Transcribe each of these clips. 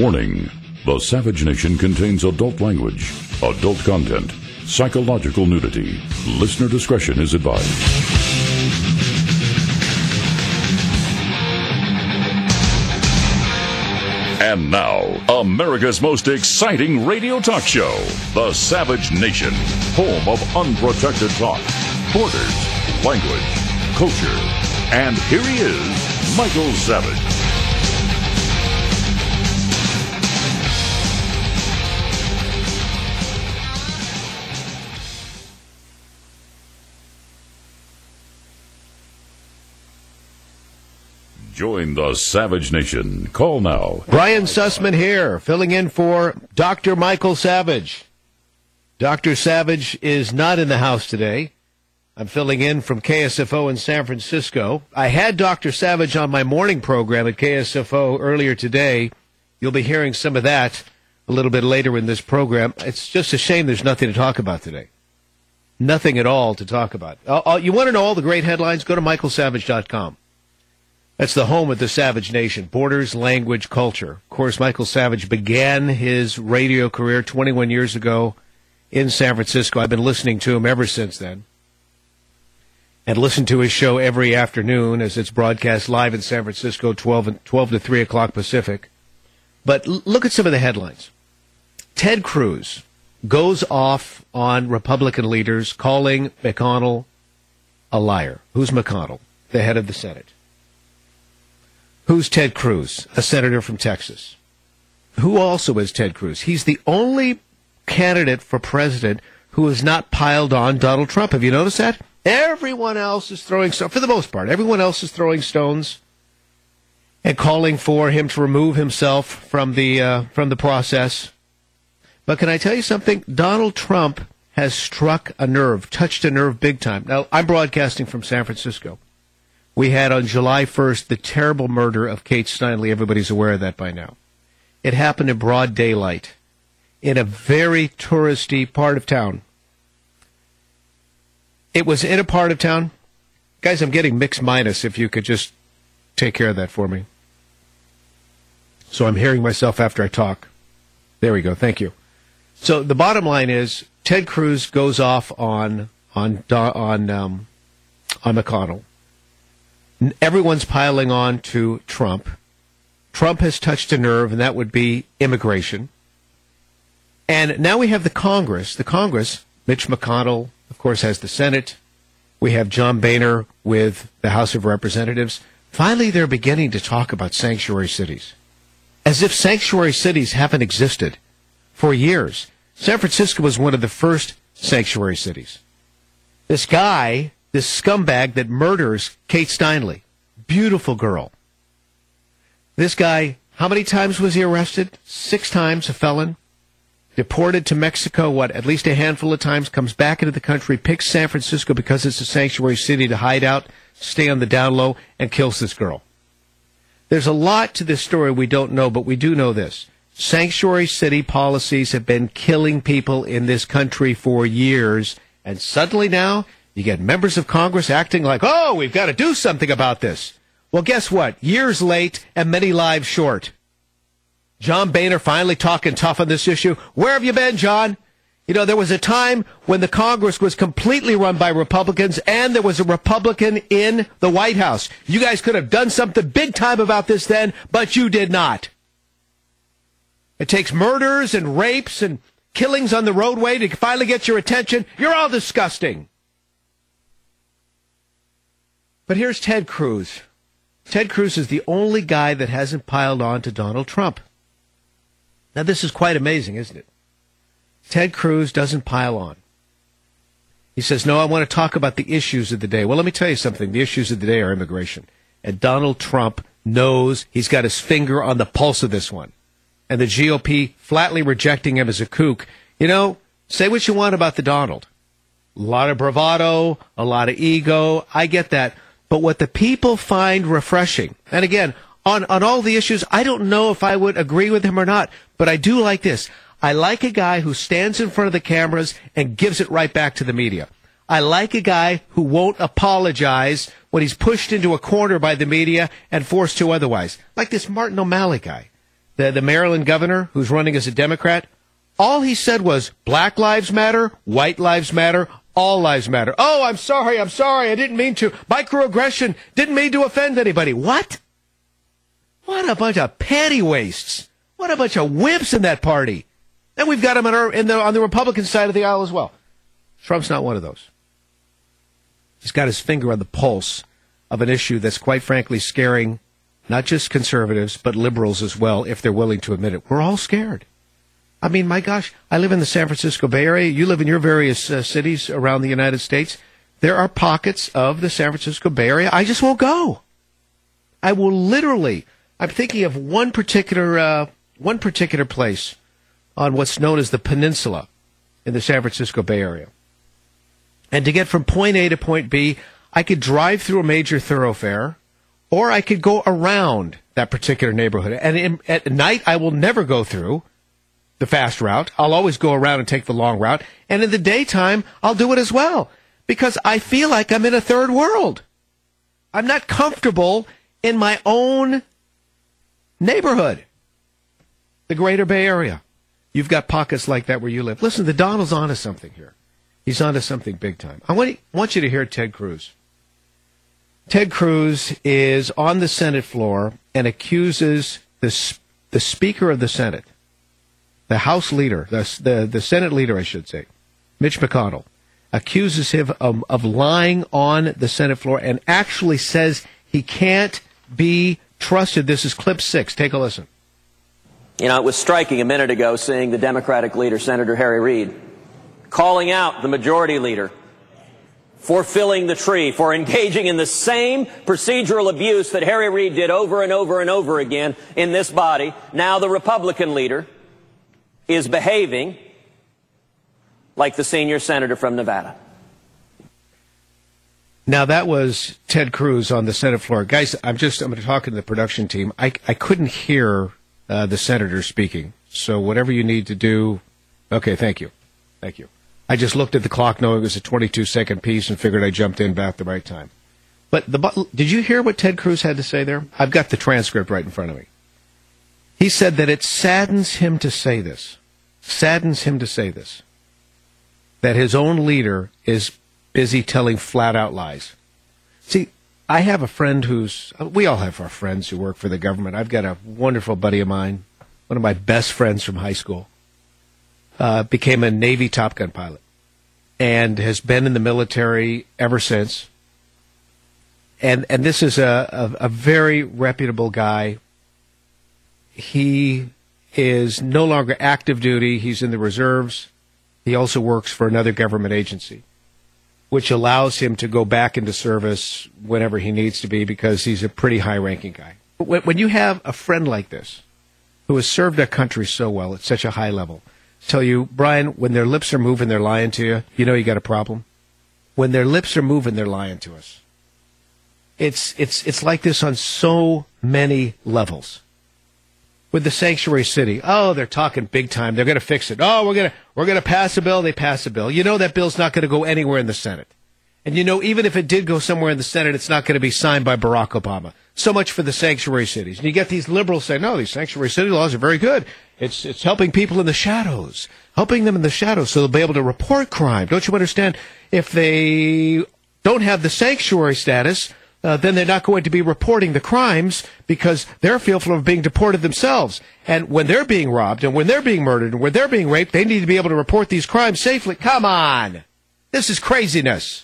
Warning: the Savage Nation contains adult language, adult content, psychological nudity. Listener discretion is advised. And now, America's most exciting radio talk show, The Savage Nation, home of unprotected talk, borders, language, culture. And here he is, Michael Savage. Join the Savage Nation. Call now. Brian Sussman here, filling in for Dr. Michael Savage. Dr. Savage is not in the house today. I'm filling in from KSFO in San Francisco. I had Dr. Savage on my morning program at KSFO earlier today. You'll be hearing some of that a little bit later in this program. It's just a shame there's nothing to talk about today. Nothing at all to talk about. You want to know all the great headlines? Go to michaelsavage.com. That's the home of the Savage Nation, borders, language, culture. Of course, Michael Savage began his radio career 21 years ago in San Francisco. I've been listening to him ever since then and listen to his show every afternoon as it's broadcast live in San Francisco, 12 to 3 o'clock Pacific. But look at some of the headlines. Ted Cruz goes off on Republican leaders calling McConnell a liar. Who's McConnell? The head of the Senate. Who's Ted Cruz? A senator from Texas. Who also is Ted Cruz? He's the only candidate for president who has not piled on Donald Trump. Have you noticed that? Everyone else is throwing stones. For the most part, everyone else is throwing stones and calling for him to remove himself from the process. But can I tell you something? Donald Trump has struck a nerve, touched a nerve big time. Now, I'm broadcasting from San Francisco. We had on July 1st the terrible murder of Kate Steinle. Everybody's aware of that by now. It happened in broad daylight in a very touristy part of town. It was in a part of town. Guys, I'm getting mixed minus if you could just take care of that for me. So I'm hearing myself after I talk. There we go. Thank you. So the bottom line is Ted Cruz goes off on McConnell. Everyone's piling on to Trump. Trump has touched a nerve, and that would be immigration. And now we have the Congress. The Congress, Mitch McConnell, of course, has the Senate. We have John Boehner with the House of Representatives. Finally, they're beginning to talk about sanctuary cities, as if sanctuary cities haven't existed for years. San Francisco was one of the first sanctuary cities. This guy, this scumbag that murders Kate Steinle, beautiful girl. This guy, how many times was he arrested? 6 times, a felon. Deported to Mexico, at least a handful of times, comes back into the country, picks San Francisco because it's a sanctuary city to hide out, stay on the down low, and kills this girl. There's a lot to this story we don't know, but we do know this. Sanctuary city policies have been killing people in this country for years, and suddenly now you get members of Congress acting like, oh, we've got to do something about this. Well, guess what? Years late and many lives short. John Boehner finally talking tough on this issue. Where have you been, John? You know, there was a time when the Congress was completely run by Republicans and there was a Republican in the White House. You guys could have done something big time about this then, but you did not. It takes murders and rapes and killings on the roadway to finally get your attention. You're all disgusting. But here's Ted Cruz. Ted Cruz is the only guy that hasn't piled on to Donald Trump. Now, this is quite amazing, isn't it? Ted Cruz doesn't pile on. He says, no, I want to talk about the issues of the day. Well, let me tell you something. The issues of the day are immigration. And Donald Trump knows he's got his finger on the pulse of this one. And the GOP flatly rejecting him as a kook. You know, say what you want about the Donald. A lot of bravado, a lot of ego. I get that. But what the people find refreshing, and again, on all the issues, I don't know if I would agree with him or not, but I do like this. I like a guy who stands in front of the cameras and gives it right back to the media. I like a guy who won't apologize when he's pushed into a corner by the media and forced to otherwise. Like this Martin O'Malley guy. the Maryland governor who's running as a Democrat, all he said was Black Lives Matter, White Lives Matter, all lives matter. Oh, I'm sorry, I didn't mean to. Microaggression, didn't mean to offend anybody. What? What a bunch of panty wastes. What a bunch of wimps in that party. And we've got them on the Republican side of the aisle as well. Trump's not one of those. He's got his finger on the pulse of an issue that's quite frankly scaring not just conservatives, but liberals as well, if they're willing to admit it. We're all scared. I mean, my gosh, I live in the San Francisco Bay Area. You live in your various cities around the United States. There are pockets of the San Francisco Bay Area I just won't go. I will literally, I'm thinking of one particular place on what's known as the peninsula in the San Francisco Bay Area. And to get from point A to point B, I could drive through a major thoroughfare, or I could go around that particular neighborhood. And at night, I will never go through the fast route. I'll always go around and take the long route. And in the daytime, I'll do it as well, because I feel like I'm in a third world. I'm not comfortable in my own neighborhood, the greater Bay Area. You've got pockets like that where you live. Listen, the Donald's onto something here. He's onto something big time. I want you to hear Ted Cruz. Ted Cruz is on the Senate floor and accuses the Speaker of the Senate, the House leader, the Senate leader, I should say, Mitch McConnell, accuses him of lying on the Senate floor and actually says he can't be trusted. This is clip 6. Take a listen. You know, it was striking a minute ago seeing the Democratic leader, Senator Harry Reid, calling out the majority leader for filling the tree, for engaging in the same procedural abuse that Harry Reid did over and over and over again in this body. Now the Republican leader is behaving like the senior senator from Nevada. Now, that was Ted Cruz on the Senate floor. Guys, I'm going to talk to the production team. I couldn't hear the senator speaking, so whatever you need to do. Okay, thank you. Thank you. I just looked at the clock knowing it was a 22-second piece and figured I jumped in back at the right time. But did you hear what Ted Cruz had to say there? I've got the transcript right in front of me. He said that it saddens him to say this, that his own leader is busy telling flat-out lies. See, I have a friend we all have our friends who work for the government. I've got a wonderful buddy of mine, one of my best friends from high school, became a Navy Top Gun pilot and has been in the military ever since. And this is a very reputable guy. He is no longer active duty. He's in the reserves. He also works for another government agency, which allows him to go back into service whenever he needs to be because he's a pretty high-ranking guy. When you have a friend like this who has served our country so well at such a high level, tell you, Brian, when their lips are moving, they're lying to you, you know you got a problem. When their lips are moving, they're lying to us. It's like this on so many levels. With the sanctuary city, oh, they're talking big time. They're going to fix it. Oh, we're going to pass a bill. They pass a bill. You know that bill's not going to go anywhere in the Senate. And you know, even if it did go somewhere in the Senate, it's not going to be signed by Barack Obama. So much for the sanctuary cities. And you get these liberals saying, no, these sanctuary city laws are very good. It's helping people in the shadows, helping them in the shadows so they'll be able to report crime. Don't you understand? If they don't have the sanctuary status, then they're not going to be reporting the crimes because they're fearful of being deported themselves. And when they're being robbed and when they're being murdered and when they're being raped, they need to be able to report these crimes safely. Come on. This is craziness.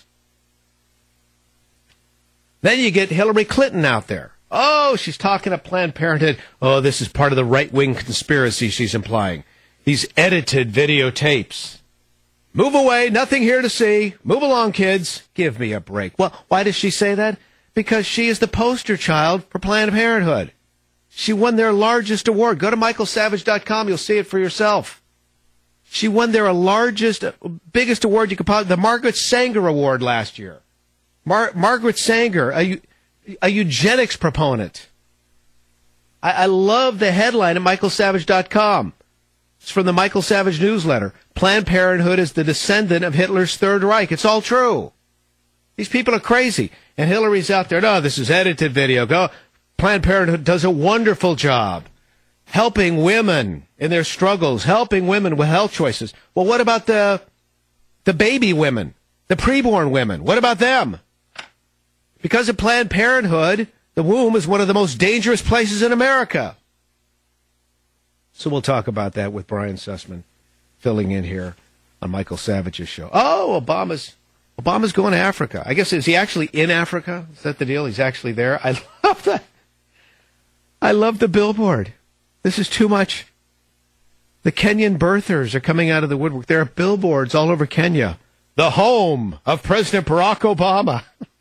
Then you get Hillary Clinton out there. Oh, she's talking to Planned Parenthood. Oh, this is part of the right-wing conspiracy she's implying. These edited videotapes. Move away. Nothing here to see. Move along, kids. Give me a break. Well, why does she say that? Because she is the poster child for Planned Parenthood. She won their largest award. Go to michaelsavage.com. You'll see it for yourself. She won their biggest award you could possibly, the Margaret Sanger Award last year. Margaret Sanger, a eugenics proponent. I love the headline at michaelsavage.com. It's from the Michael Savage newsletter. Planned Parenthood is the descendant of Hitler's Third Reich. It's all true. These people are crazy. And Hillary's out there. No, this is edited video. Go. Planned Parenthood does a wonderful job. helping women in their struggles, helping women with health choices. Well, what about the baby women, the preborn women? What about them? Because of Planned Parenthood, the womb is one of the most dangerous places in America. So we'll talk about that with Brian Sussman filling in here on Michael Savage's show. Oh, Obama's going to Africa. I guess, is he actually in Africa? Is that the deal? He's actually there? I love that. I love the billboard. This is too much. The Kenyan birthers are coming out of the woodwork. There are billboards all over Kenya. The home of President Barack Obama.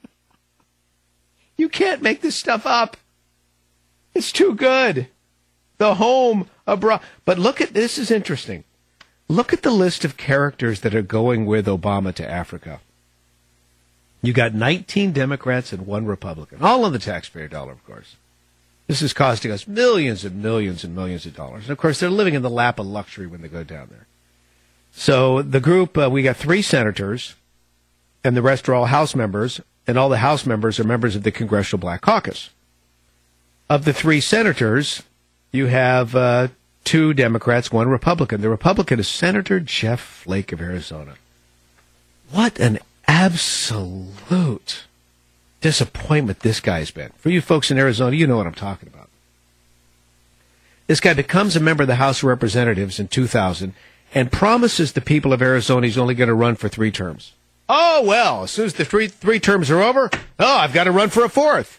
You can't make this stuff up. It's too good. The home of Barack. But look at, this is interesting. Look at the list of characters that are going with Obama to Africa. You got 19 Democrats and 1 Republican, all on the taxpayer dollar, of course. This is costing us millions and millions and millions of dollars. And, of course, they're living in the lap of luxury when they go down there. So the group, we got 3 senators, and the rest are all House members, and all the House members are members of the Congressional Black Caucus. Of the 3 senators, you have 2 Democrats, 1 Republican. The Republican is Senator Jeff Flake of Arizona. What an absolute disappointment this guy's been. For you folks in Arizona, you know what I'm talking about. This guy becomes a member of the House of Representatives in 2000 and promises the people of Arizona he's only going to run for 3 terms. Oh, well, as soon as the three terms are over, I've got to run for a 4th.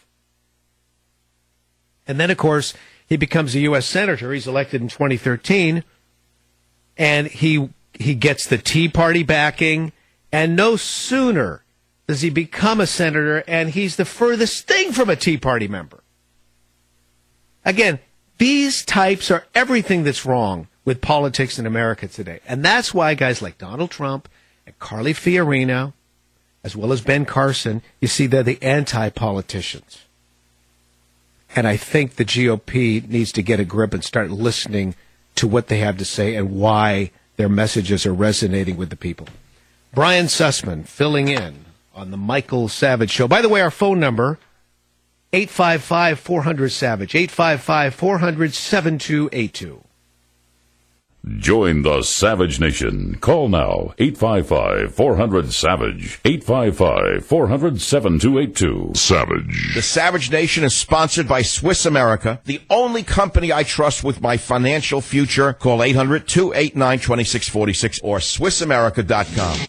And then, of course, he becomes a U.S. Senator. He's elected in 2013, and he gets the Tea Party backing, and no sooner does he become a senator, and he's the furthest thing from a Tea Party member. Again, these types are everything that's wrong with politics in America today. And that's why guys like Donald Trump and Carly Fiorina, as well as Ben Carson, you see they're the anti-politicians. And I think the GOP needs to get a grip and start listening to what they have to say and why their messages are resonating with the people. Brian Sussman filling in on the Michael Savage Show. By the way, our phone number, 855-400-SAVAGE, 855-400-7282. Join the Savage Nation. Call now, 855-400-SAVAGE, 855-400-7282. Savage. The Savage Nation is sponsored by Swiss America, the only company I trust with my financial future. Call 800-289-2646 or SwissAmerica.com.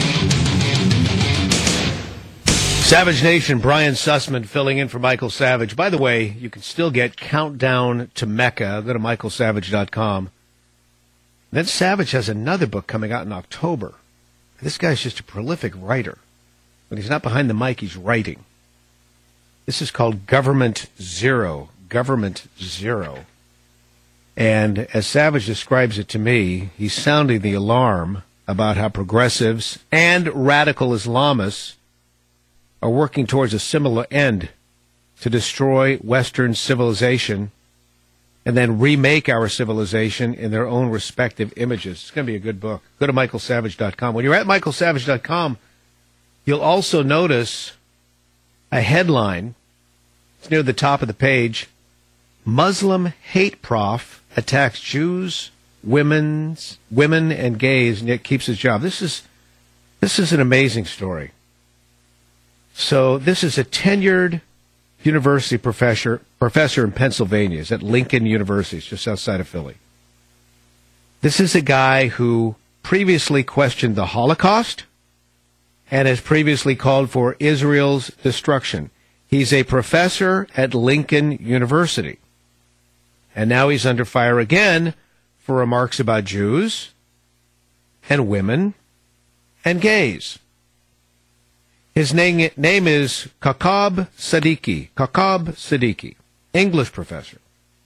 Savage Nation, Brian Sussman filling in for Michael Savage. By the way, you can still get Countdown to Mecca. Go to michaelsavage.com. Then Savage has another book coming out in October. This guy's just a prolific writer. When he's not behind the mic, he's writing. This is called Government Zero. Government Zero. And as Savage describes it to me, he's sounding the alarm about how progressives and radical Islamists are working towards a similar end to destroy Western civilization and then remake our civilization in their own respective images. It's going to be a good book. Go to michaelsavage.com. When you're at michaelsavage.com, you'll also notice a headline. It's near the top of the page. Muslim hate prof attacks Jews, women and gays, and yet keeps his job. This is an amazing story. So this is a tenured university professor in Pennsylvania. It's at Lincoln University. It's just outside of Philly. This is a guy who previously questioned the Holocaust and has previously called for Israel's destruction. He's a professor at Lincoln University. And now he's under fire again for remarks about Jews and women and gays. His name is Kaqab Siddiqui, English professor.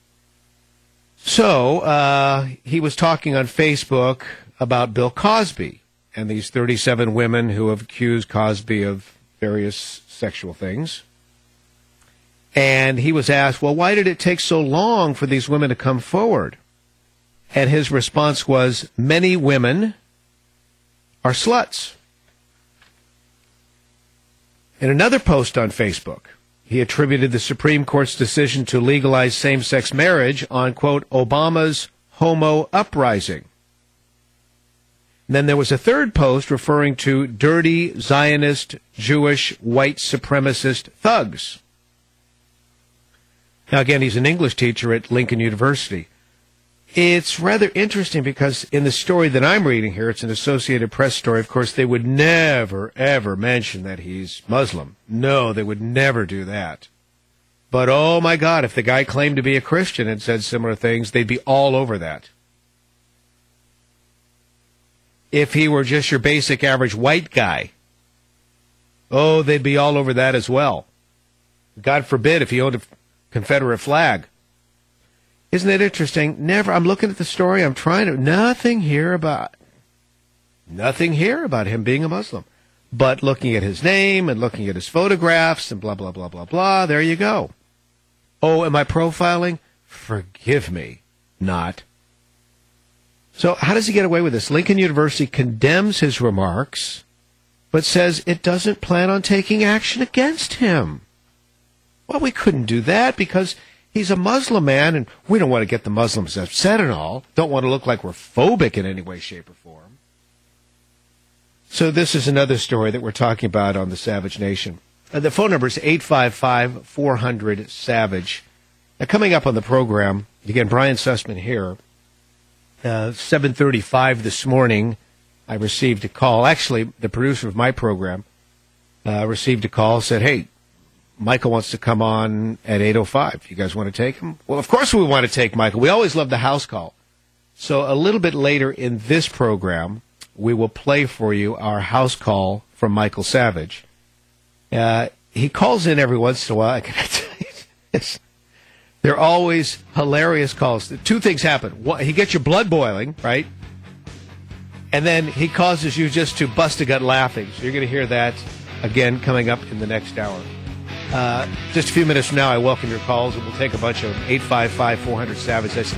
So he was talking on Facebook about Bill Cosby and these 37 women who have accused Cosby of various sexual things. And he was asked, well, why did it take so long for these women to come forward? And his response was, many women are sluts. In another post on Facebook, He attributed the Supreme Court's decision to legalize same-sex marriage on, quote, Obama's homo uprising. And then there was a third post referring to dirty Zionist, Jewish, white supremacist thugs. Now, again, he's an English teacher at Lincoln University. It's rather interesting because in the story that I'm reading here, it's an Associated Press story. Of course, they would never, ever mention that he's Muslim. No, they would never do that. But, oh, my God, if the guy claimed to be a Christian and said similar things, they'd be all over that. If he were just your basic average white guy, oh, they'd be all over that as well. God forbid if he owned a Confederate flag. Isn't it interesting? Never. I'm looking at the story. I'm trying to. Nothing here about him being a Muslim. But looking at his name and looking at his photographs and blah, blah, blah, blah, blah, there you go. Oh, am I profiling? Forgive me. Not. So how does he get away with this? Lincoln University condemns his remarks, but says it doesn't plan on taking action against him. Well, we couldn't do that because he's a Muslim man, and we don't want to get the Muslims upset and all. Don't want to look like we're phobic in any way, shape, or form. So this is another story that we're talking about on the Savage Nation. The phone number is 855-400-SAVAGE. Now, coming up on the program, again, Brian Sussman here. 7:35 this morning, I received a call. Actually, the producer of my program received a call, said, hey, Michael wants to come on at 8:05. You guys want to take him? Well, of course we want to take Michael. We always love the house call. So a little bit later in this program, we will play for you our house call from Michael Savage. He calls in every once in a while. I can tell you this. They're always hilarious calls. Two things happen. One, he gets your blood boiling, right? And then he causes you just to bust a gut laughing. So you're going to hear that again coming up in the next hour. Just a few minutes from now, I welcome your calls, and we'll take a bunch of them. 855-400-SAVAGE. That's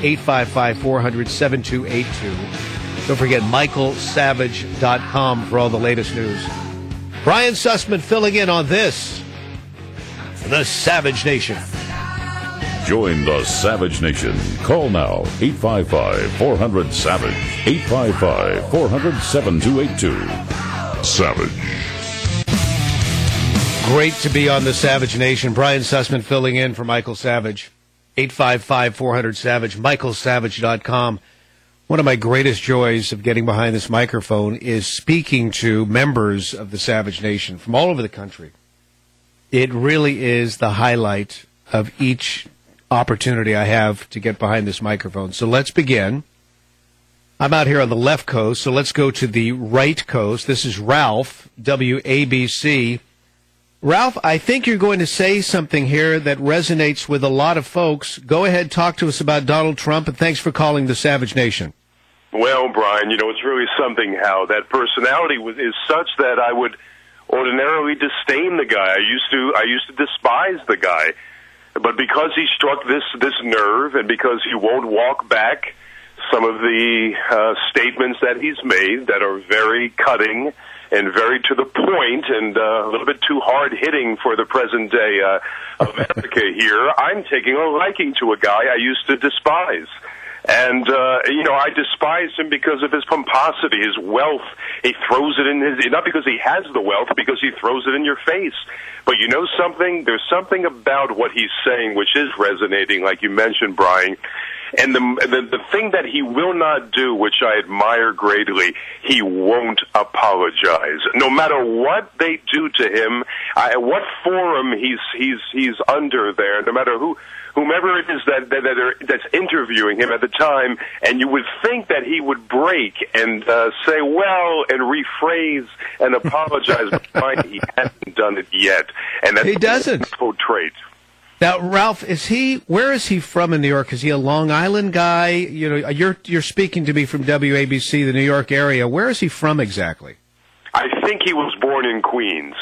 855-400-7282. Don't forget michaelsavage.com for all the latest news. Brian Sussman filling in on this, the Savage Nation. Join the Savage Nation. Call now, 855-400-SAVAGE, 855-400-7282. Savage. Great to be on the Savage Nation. Brian Sussman filling in for Michael Savage. 855-400-SAVAGE, michaelsavage.com. One of my greatest joys of getting behind this microphone is speaking to members of the Savage Nation from all over the country. It really is the highlight of each opportunity I have to get behind this microphone. So let's begin. I'm out here on the left coast, so let's go to the right coast. This is Ralph, WABC. Ralph, I think you're going to say something here that resonates with a lot of folks. Go ahead, talk to us about Donald Trump, and thanks for calling the Savage Nation. Well, Brian, it's really something how that personality is such that I would ordinarily disdain the guy. I used to despise the guy. But because he struck this nerve, and because he won't walk back some of the statements that he's made that are very cutting and very to the point and a little bit too hard-hitting for the present day America here, I'm taking a liking to a guy I used to despise. And, I despise him because of his pomposity, his wealth. He throws it in not because he has the wealth, because he throws it in your face. But you know something? There's something about what he's saying which is resonating, like you mentioned, Brian. And the thing that he will not do, which I admire greatly, he won't apologize. No matter what they do to him, what forum he's under there, no matter whomever it is that's interviewing him at the time, and you would think that he would break and say, well, and rephrase and apologize, but he hasn't done it yet. And that's he doesn't. A trait. Now, Ralph, where is he from in New York? Is he a Long Island guy? You're speaking to me from WABC, the New York area. Where is he from exactly? I think he was born in Queens.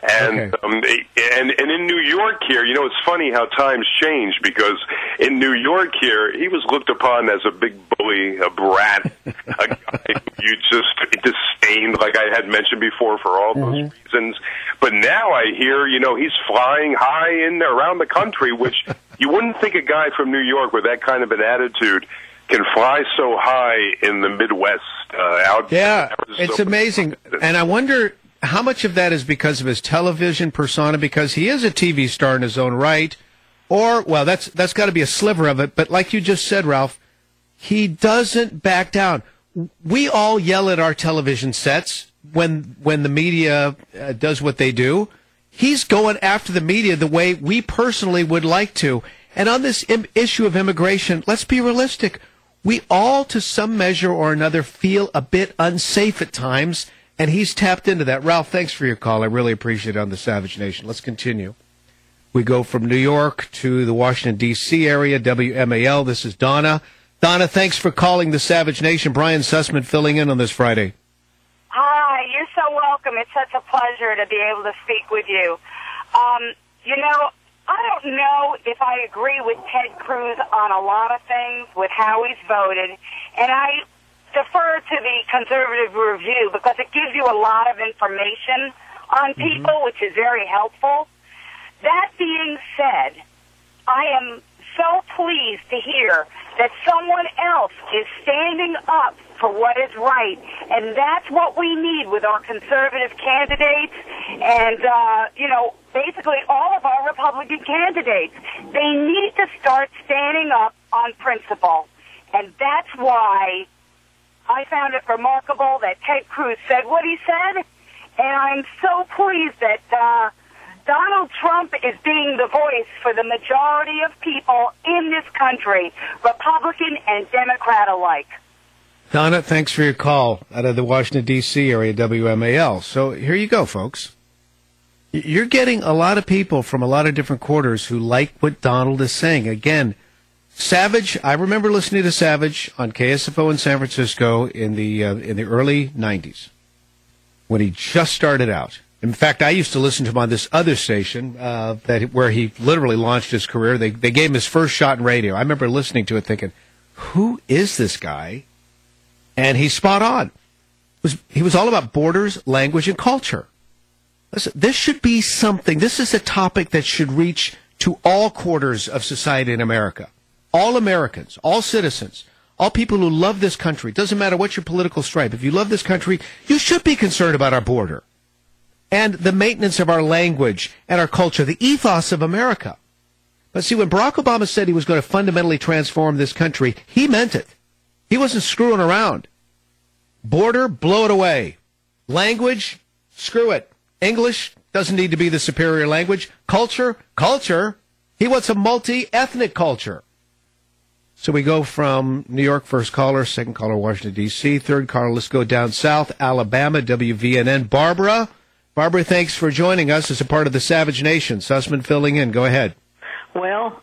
And and in New York here, it's funny how times change, because in New York here, he was looked upon as a big bully, a brat, a guy you just disdained, like I had mentioned before, for all those reasons. But now I hear, he's flying high in around the country, which you wouldn't think a guy from New York with that kind of an attitude can fly so high in the Midwest. It's amazing. And I wonder how much of that is because of his television persona, because he is a TV star in his own right, or, well, that's got to be a sliver of it. But like you just said, Ralph, he doesn't back down. We all yell at our television sets when the media does what they do. He's going after the media the way we personally would like to. And on this issue of immigration, let's be realistic. We all, to some measure or another, feel a bit unsafe at times, and he's tapped into that. Ralph, thanks for your call. I really appreciate it on the Savage Nation. Let's continue. We go from New York to the Washington, D.C. area, WMAL. This is Donna. Donna, thanks for calling the Savage Nation. Brian Sussman filling in on this Friday. Hi, you're so welcome. It's such a pleasure to be able to speak with you. I don't know if I agree with Ted Cruz on a lot of things with how he's voted, and I defer to the Conservative Review because it gives you a lot of information on people, which is very helpful. That being said, I am so pleased to hear that someone else is standing up for what is right, and that's what we need with our conservative candidates and, basically all of our Republican candidates. They need to start standing up on principle, and that's why I found it remarkable that Ted Cruz said what he said, and I'm so pleased that Donald Trump is being the voice for the majority of people in this country, Republican and Democrat alike. Donna, thanks for your call out of the Washington, D.C. area, WMAL. So here you go, folks. You're getting a lot of people from a lot of different quarters who like what Donald is saying. Again, Savage, I remember listening to Savage on KSFO in San Francisco in the early 90s when he just started out. In fact, I used to listen to him on this other station where he literally launched his career. They gave him his first shot in radio. I remember listening to it thinking, who is this guy? And he's spot on. He was all about borders, language, and culture. Listen, this should be something. This is a topic that should reach to all quarters of society in America. All Americans, all citizens, all people who love this country. Doesn't matter what your political stripe. If you love this country, you should be concerned about our border and the maintenance of our language and our culture, the ethos of America. But see, when Barack Obama said he was going to fundamentally transform this country, he meant it. He wasn't screwing around. Border, blow it away. Language, screw it. English doesn't need to be the superior language. Culture. He wants a multi-ethnic culture. So we go from New York, first caller, second caller, Washington, D.C., third caller, let's go down south, Alabama, WVNN. Barbara, thanks for joining us as a part of the Savage Nation. Sussman filling in. Go ahead. Well,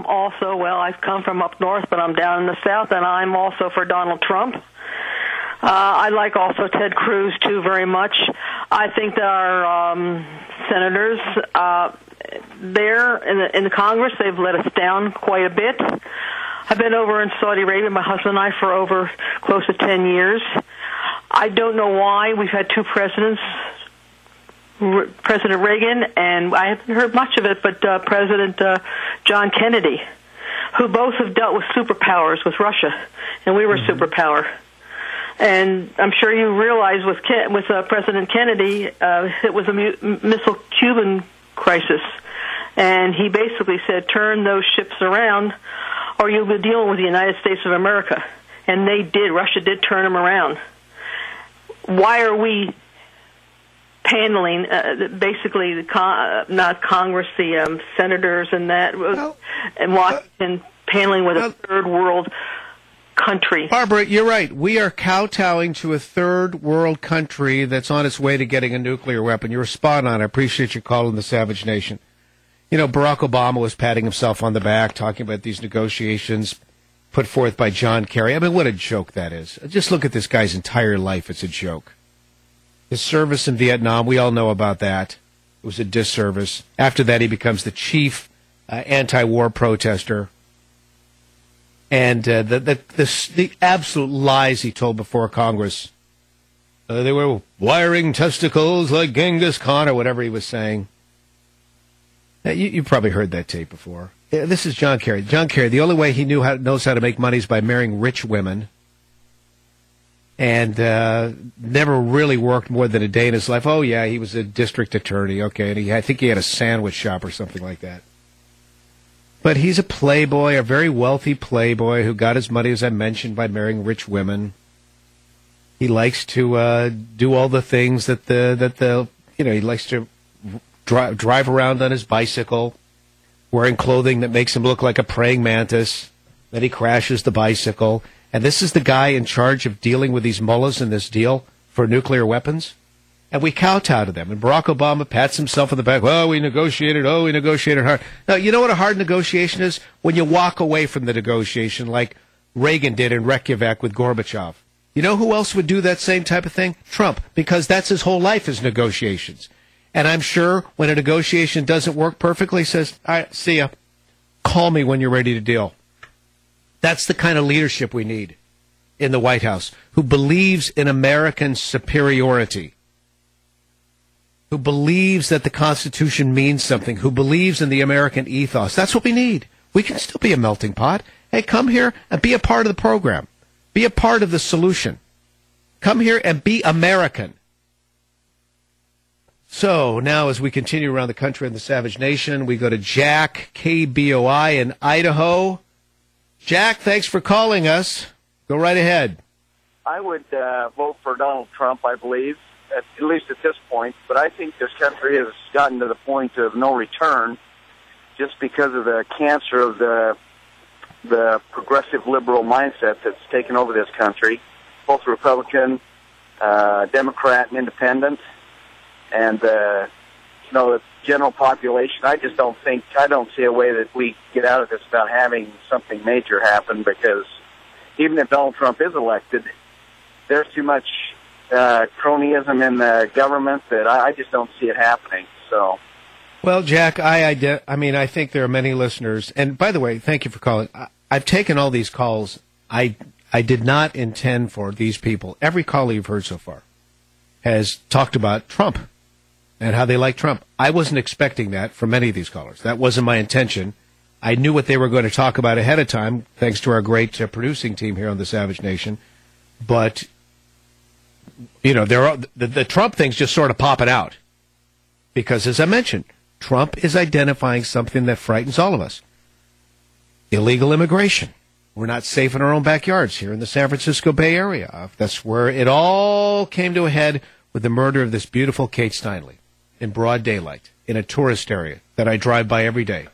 I've come from up north, but I'm down in the south, and I'm also for Donald Trump. I like also Ted Cruz, too, very much. I think that our senators there in the Congress, they've let us down quite a bit. I've been over in Saudi Arabia, my husband and I, for over close to 10 years. I don't know why. We've had two presidents, President Reagan, and I haven't heard much of it, but President John Kennedy, who both have dealt with superpowers, with Russia, and we were a superpower. And I'm sure you realize with President Kennedy, it was a missile Cuban crisis. And he basically said, turn those ships around or you'll be dealing with the United States of America. And they did. Russia did turn them around. Why are we paneling, basically, not Congress, the senators and that, and Washington paneling with a third world country. Barbara, you're right. We are kowtowing to a third world country that's on its way to getting a nuclear weapon. You're spot on. I appreciate you calling the Savage Nation. You know, Barack Obama was patting himself on the back, talking about these negotiations put forth by John Kerry. I mean, what a joke that is. Just look at this guy's entire life. It's a joke. His service in Vietnam, we all know about that. It was a disservice. After that, he becomes the chief anti-war protester. And the absolute lies he told before Congress. They were wiring testicles like Genghis Khan or whatever he was saying. You probably heard that tape before. This is John Kerry. John Kerry, the only way he knows how to make money is by marrying rich women. And never really worked more than a day in his life. Oh, yeah, he was a district attorney. Okay, and I think he had a sandwich shop or something like that. But he's a playboy, a very wealthy playboy who got his money, as I mentioned, by marrying rich women. He likes to do all the things that he likes to drive around on his bicycle, wearing clothing that makes him look like a praying mantis. Then he crashes the bicycle. And this is the guy in charge of dealing with these mullahs in this deal for nuclear weapons. And we kowtow to them. And Barack Obama pats himself on the back. Oh, we negotiated hard. Now, you know what a hard negotiation is? When you walk away from the negotiation like Reagan did in Reykjavik with Gorbachev. You know who else would do that same type of thing? Trump, because that's his whole life is negotiations. And I'm sure when a negotiation doesn't work perfectly, he says, all right, see ya. Call me when you're ready to deal. That's the kind of leadership we need in the White House, who believes in American superiority, who believes that the Constitution means something, who believes in the American ethos. That's what we need. We can still be a melting pot. Hey, come here and be a part of the program. Be a part of the solution. Come here and be American. So now as we continue around the country in the Savage Nation, we go to Jack, KBOI in Idaho. Jack, thanks for calling us. Go right ahead. I would vote for Donald Trump, I believe, at least at this point. But I think this country has gotten to the point of no return just because of the cancer of the progressive liberal mindset that's taken over this country, both Republican, Democrat, and Independent. And, the general population, I don't see a way that we get out of this without having something major happen, because even if Donald Trump is elected, there's too much cronyism in the government that I just don't see it happening. So, well, Jack, I think there are many listeners, and by the way, thank you for calling. I've taken all these calls. I did not intend for these people. Every call you've heard so far has talked about Trump and how they like Trump. I wasn't expecting that from many of these callers. That wasn't my intention. I knew what they were going to talk about ahead of time, thanks to our great producing team here on the Savage Nation. But, the Trump thing's just sort of popping out. Because, as I mentioned, Trump is identifying something that frightens all of us. Illegal immigration. We're not safe in our own backyards here in the San Francisco Bay Area. That's where it all came to a head with the murder of this beautiful Kate Steinle in broad daylight in a tourist area that I drive by every day.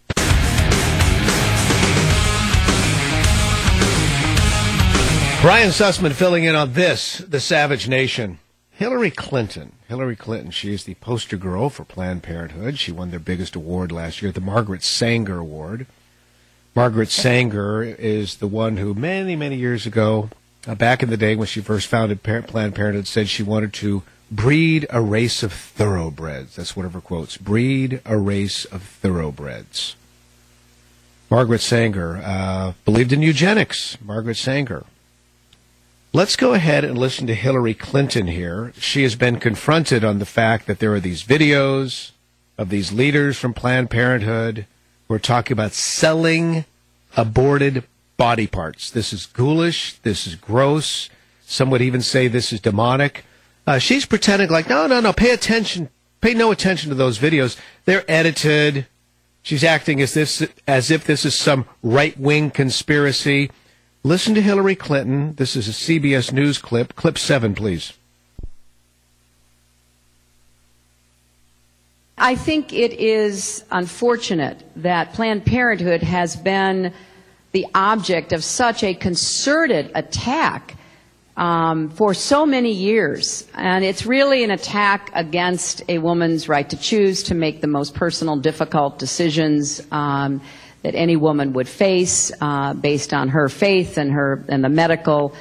Brian Sussman filling in on this, the Savage Nation. Hillary Clinton, she is the poster girl for Planned Parenthood. She won their biggest award last year, the Margaret Sanger Award. Margaret Sanger is the one who many, many years ago, back in the day when she first founded Planned Parenthood, said she wanted to breed a race of thoroughbreds. That's one of her quotes. Breed a race of thoroughbreds. Margaret Sanger believed in eugenics. Margaret Sanger. Let's go ahead and listen to Hillary Clinton here. She has been confronted on the fact that there are these videos of these leaders from Planned Parenthood who are talking about selling aborted body parts. This is ghoulish. This is gross. Some would even say this is demonic. She's pretending like, no, pay attention. Pay no attention to those videos. They're edited. She's acting as if this is some right-wing conspiracy. Listen to Hillary Clinton. This is a CBS News clip. Clip 7, please. I think it is unfortunate that Planned Parenthood has been the object of such a concerted attack for so many years. And it's really an attack against a woman's right to choose, to make the most personal, difficult decisions that any woman would face based on her faith and the medical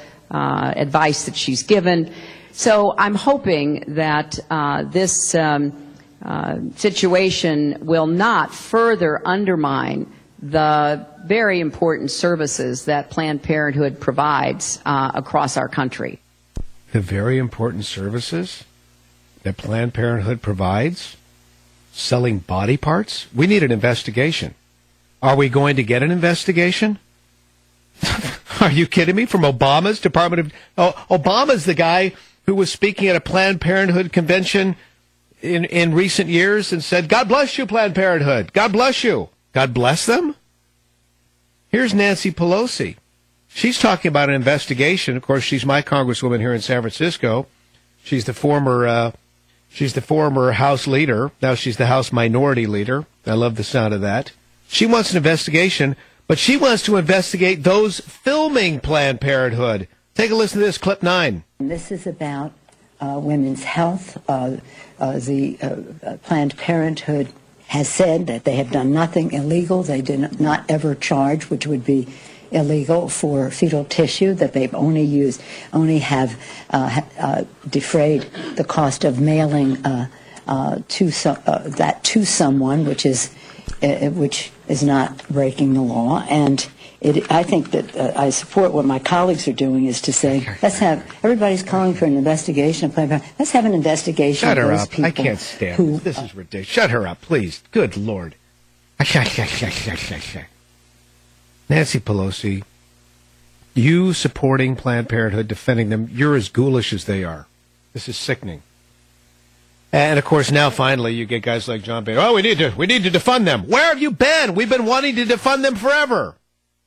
advice that she's given. So I'm hoping that this situation will not further undermine the very important services that Planned Parenthood provides across our country. The very important services that Planned Parenthood provides? Selling body parts? We need an investigation. Are we going to get an investigation? Are you kidding me? From Obama's Department of... Obama's the guy who was speaking at a Planned Parenthood convention in recent years and said, God bless you, Planned Parenthood. God bless you. God bless them? Here's Nancy Pelosi. She's talking about an investigation. Of course, she's my congresswoman here in San Francisco. She's the former House leader. Now she's the House Minority Leader. I love the sound of that. She wants an investigation, but she wants to investigate those filming Planned Parenthood. Take a listen to this, clip 9. This is about women's health. Planned Parenthood has said that they have done nothing illegal. They did not ever charge, which would be illegal, for fetal tissue, that they've only have defrayed the cost of mailing that to someone, which is not breaking the law. And I think that I support what my colleagues are doing, is to say, everybody's calling for an investigation of Planned Parenthood. Let's have an investigation of those people. I can't stand this. This is ridiculous. Shut her up, please. Good Lord. Nancy Pelosi, you supporting Planned Parenthood, defending them, you're as ghoulish as they are. This is sickening. And, of course, now finally you get guys like John Boehner. Oh, we need to defund them. Where have you been? We've been wanting to defund them forever.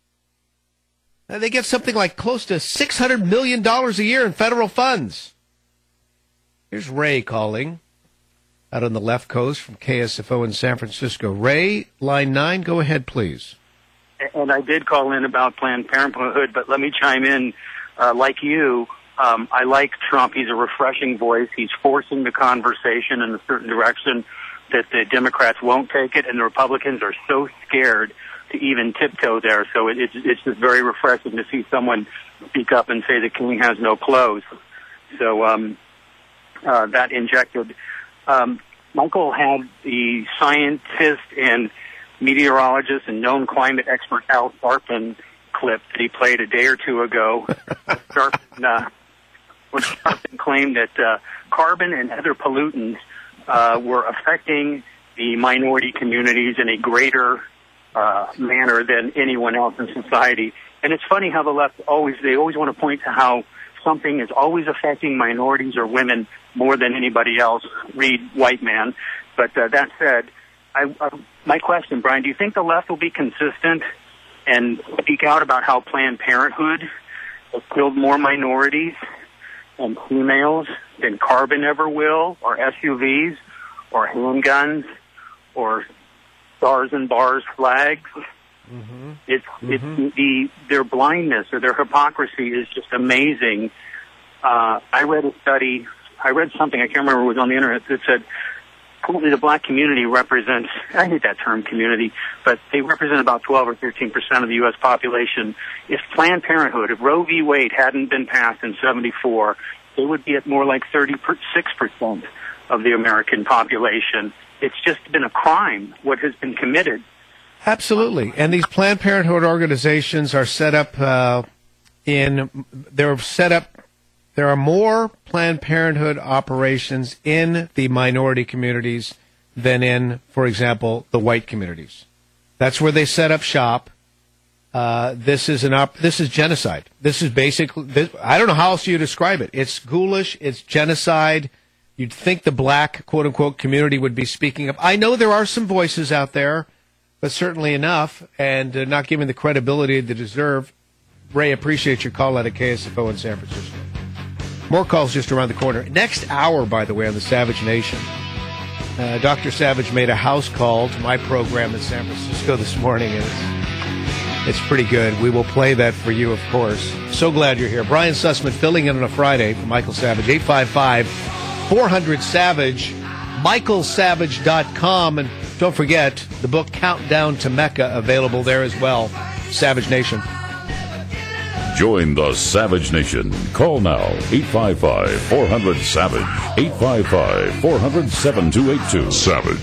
And they get something like close to $600 million a year in federal funds. Here's Ray calling out on the left coast from KSFO in San Francisco. Ray, line 9, go ahead, please. And I did call in about Planned Parenthood, but let me chime in. Like you, I like Trump. He's a refreshing voice. He's forcing the conversation in a certain direction that the Democrats won't take it, and the Republicans are so scared to even tiptoe there. So it's just very refreshing to see someone speak up and say the king has no clothes. So that injected. Michael had the scientist and meteorologist and known climate expert Al Sharpton clip that he played a day or two ago. Sharpton claimed that carbon and other pollutants were affecting the minority communities in a greater manner than anyone else in society. And it's funny how the left always want to point to how something is always affecting minorities or women more than anybody else. Read white man. But that said, my question, Brian, do you think the left will be consistent and speak out about how Planned Parenthood has killed more minorities and females than carbon ever will, or SUVs, or handguns, or stars and bars flags? Mm-hmm. It's their blindness or their hypocrisy is just amazing. I read something, I can't remember, it was on the internet, that said currently the black community represents, I hate that term community, but they represent about 12 or 13% of the U.S. population. If Planned Parenthood, if Roe v. Wade hadn't been passed in 74, they would be at more like 36% of the American population. It's just been a crime, what has been committed. Absolutely. And these Planned Parenthood organizations are set up there are more Planned Parenthood operations in the minority communities than in, for example, the white communities. That's where they set up shop. This is genocide. This is basically, I don't know how else you describe it. It's ghoulish. It's genocide. You'd think the black, quote unquote, community would be speaking up. I know there are some voices out there, but certainly enough, and not given the credibility they deserve. Ray, appreciate your call out at KSFO in San Francisco. More calls just around the corner. Next hour, by the way, on the Savage Nation, Dr. Savage made a house call to my program in San Francisco this morning, and it's pretty good. We will play that for you, of course. So glad you're here. Brian Sussman filling in on a Friday for Michael Savage. 855-400-SAVAGE, michaelsavage.com. And don't forget the book Countdown to Mecca, available there as well. Savage Nation. Join the Savage Nation. Call now, 855-400-SAVAGE, 855-400-7282. Savage.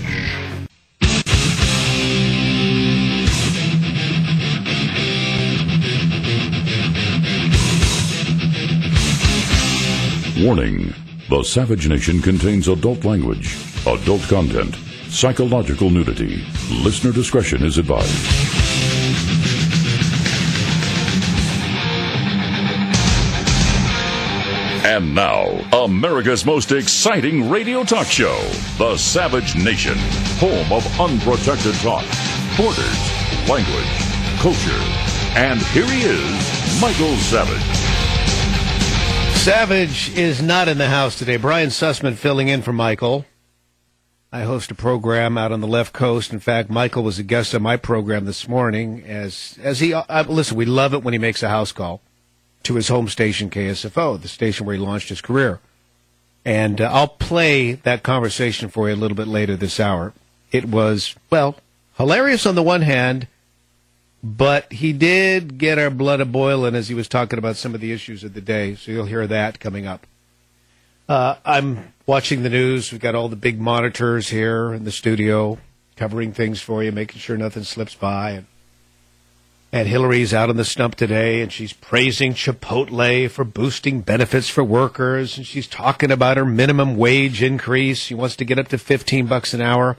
Warning. The Savage Nation contains adult language, adult content, psychological nudity. Listener discretion is advised. And now, America's most exciting radio talk show, The Savage Nation, home of unprotected talk, borders, language, culture. And here he is, Michael Savage. Savage is not in the house today. Brian Sussman filling in for Michael. I host a program out on the left coast. In fact, Michael was a guest on my program this morning. Listen, we love it when he makes a house call to his home station, KSFO, the station where he launched his career. And I'll play that conversation for you a little bit later this hour. It was, well, hilarious on the one hand, but he did get our blood a-boiling as he was talking about some of the issues of the day, so you'll hear that coming up. I'm watching the news. We've got all the big monitors here in the studio covering things for you, making sure nothing slips by. And Hillary's out on the stump today, and she's praising Chipotle for boosting benefits for workers, and she's talking about her minimum wage increase. She wants to get up to $15 an hour.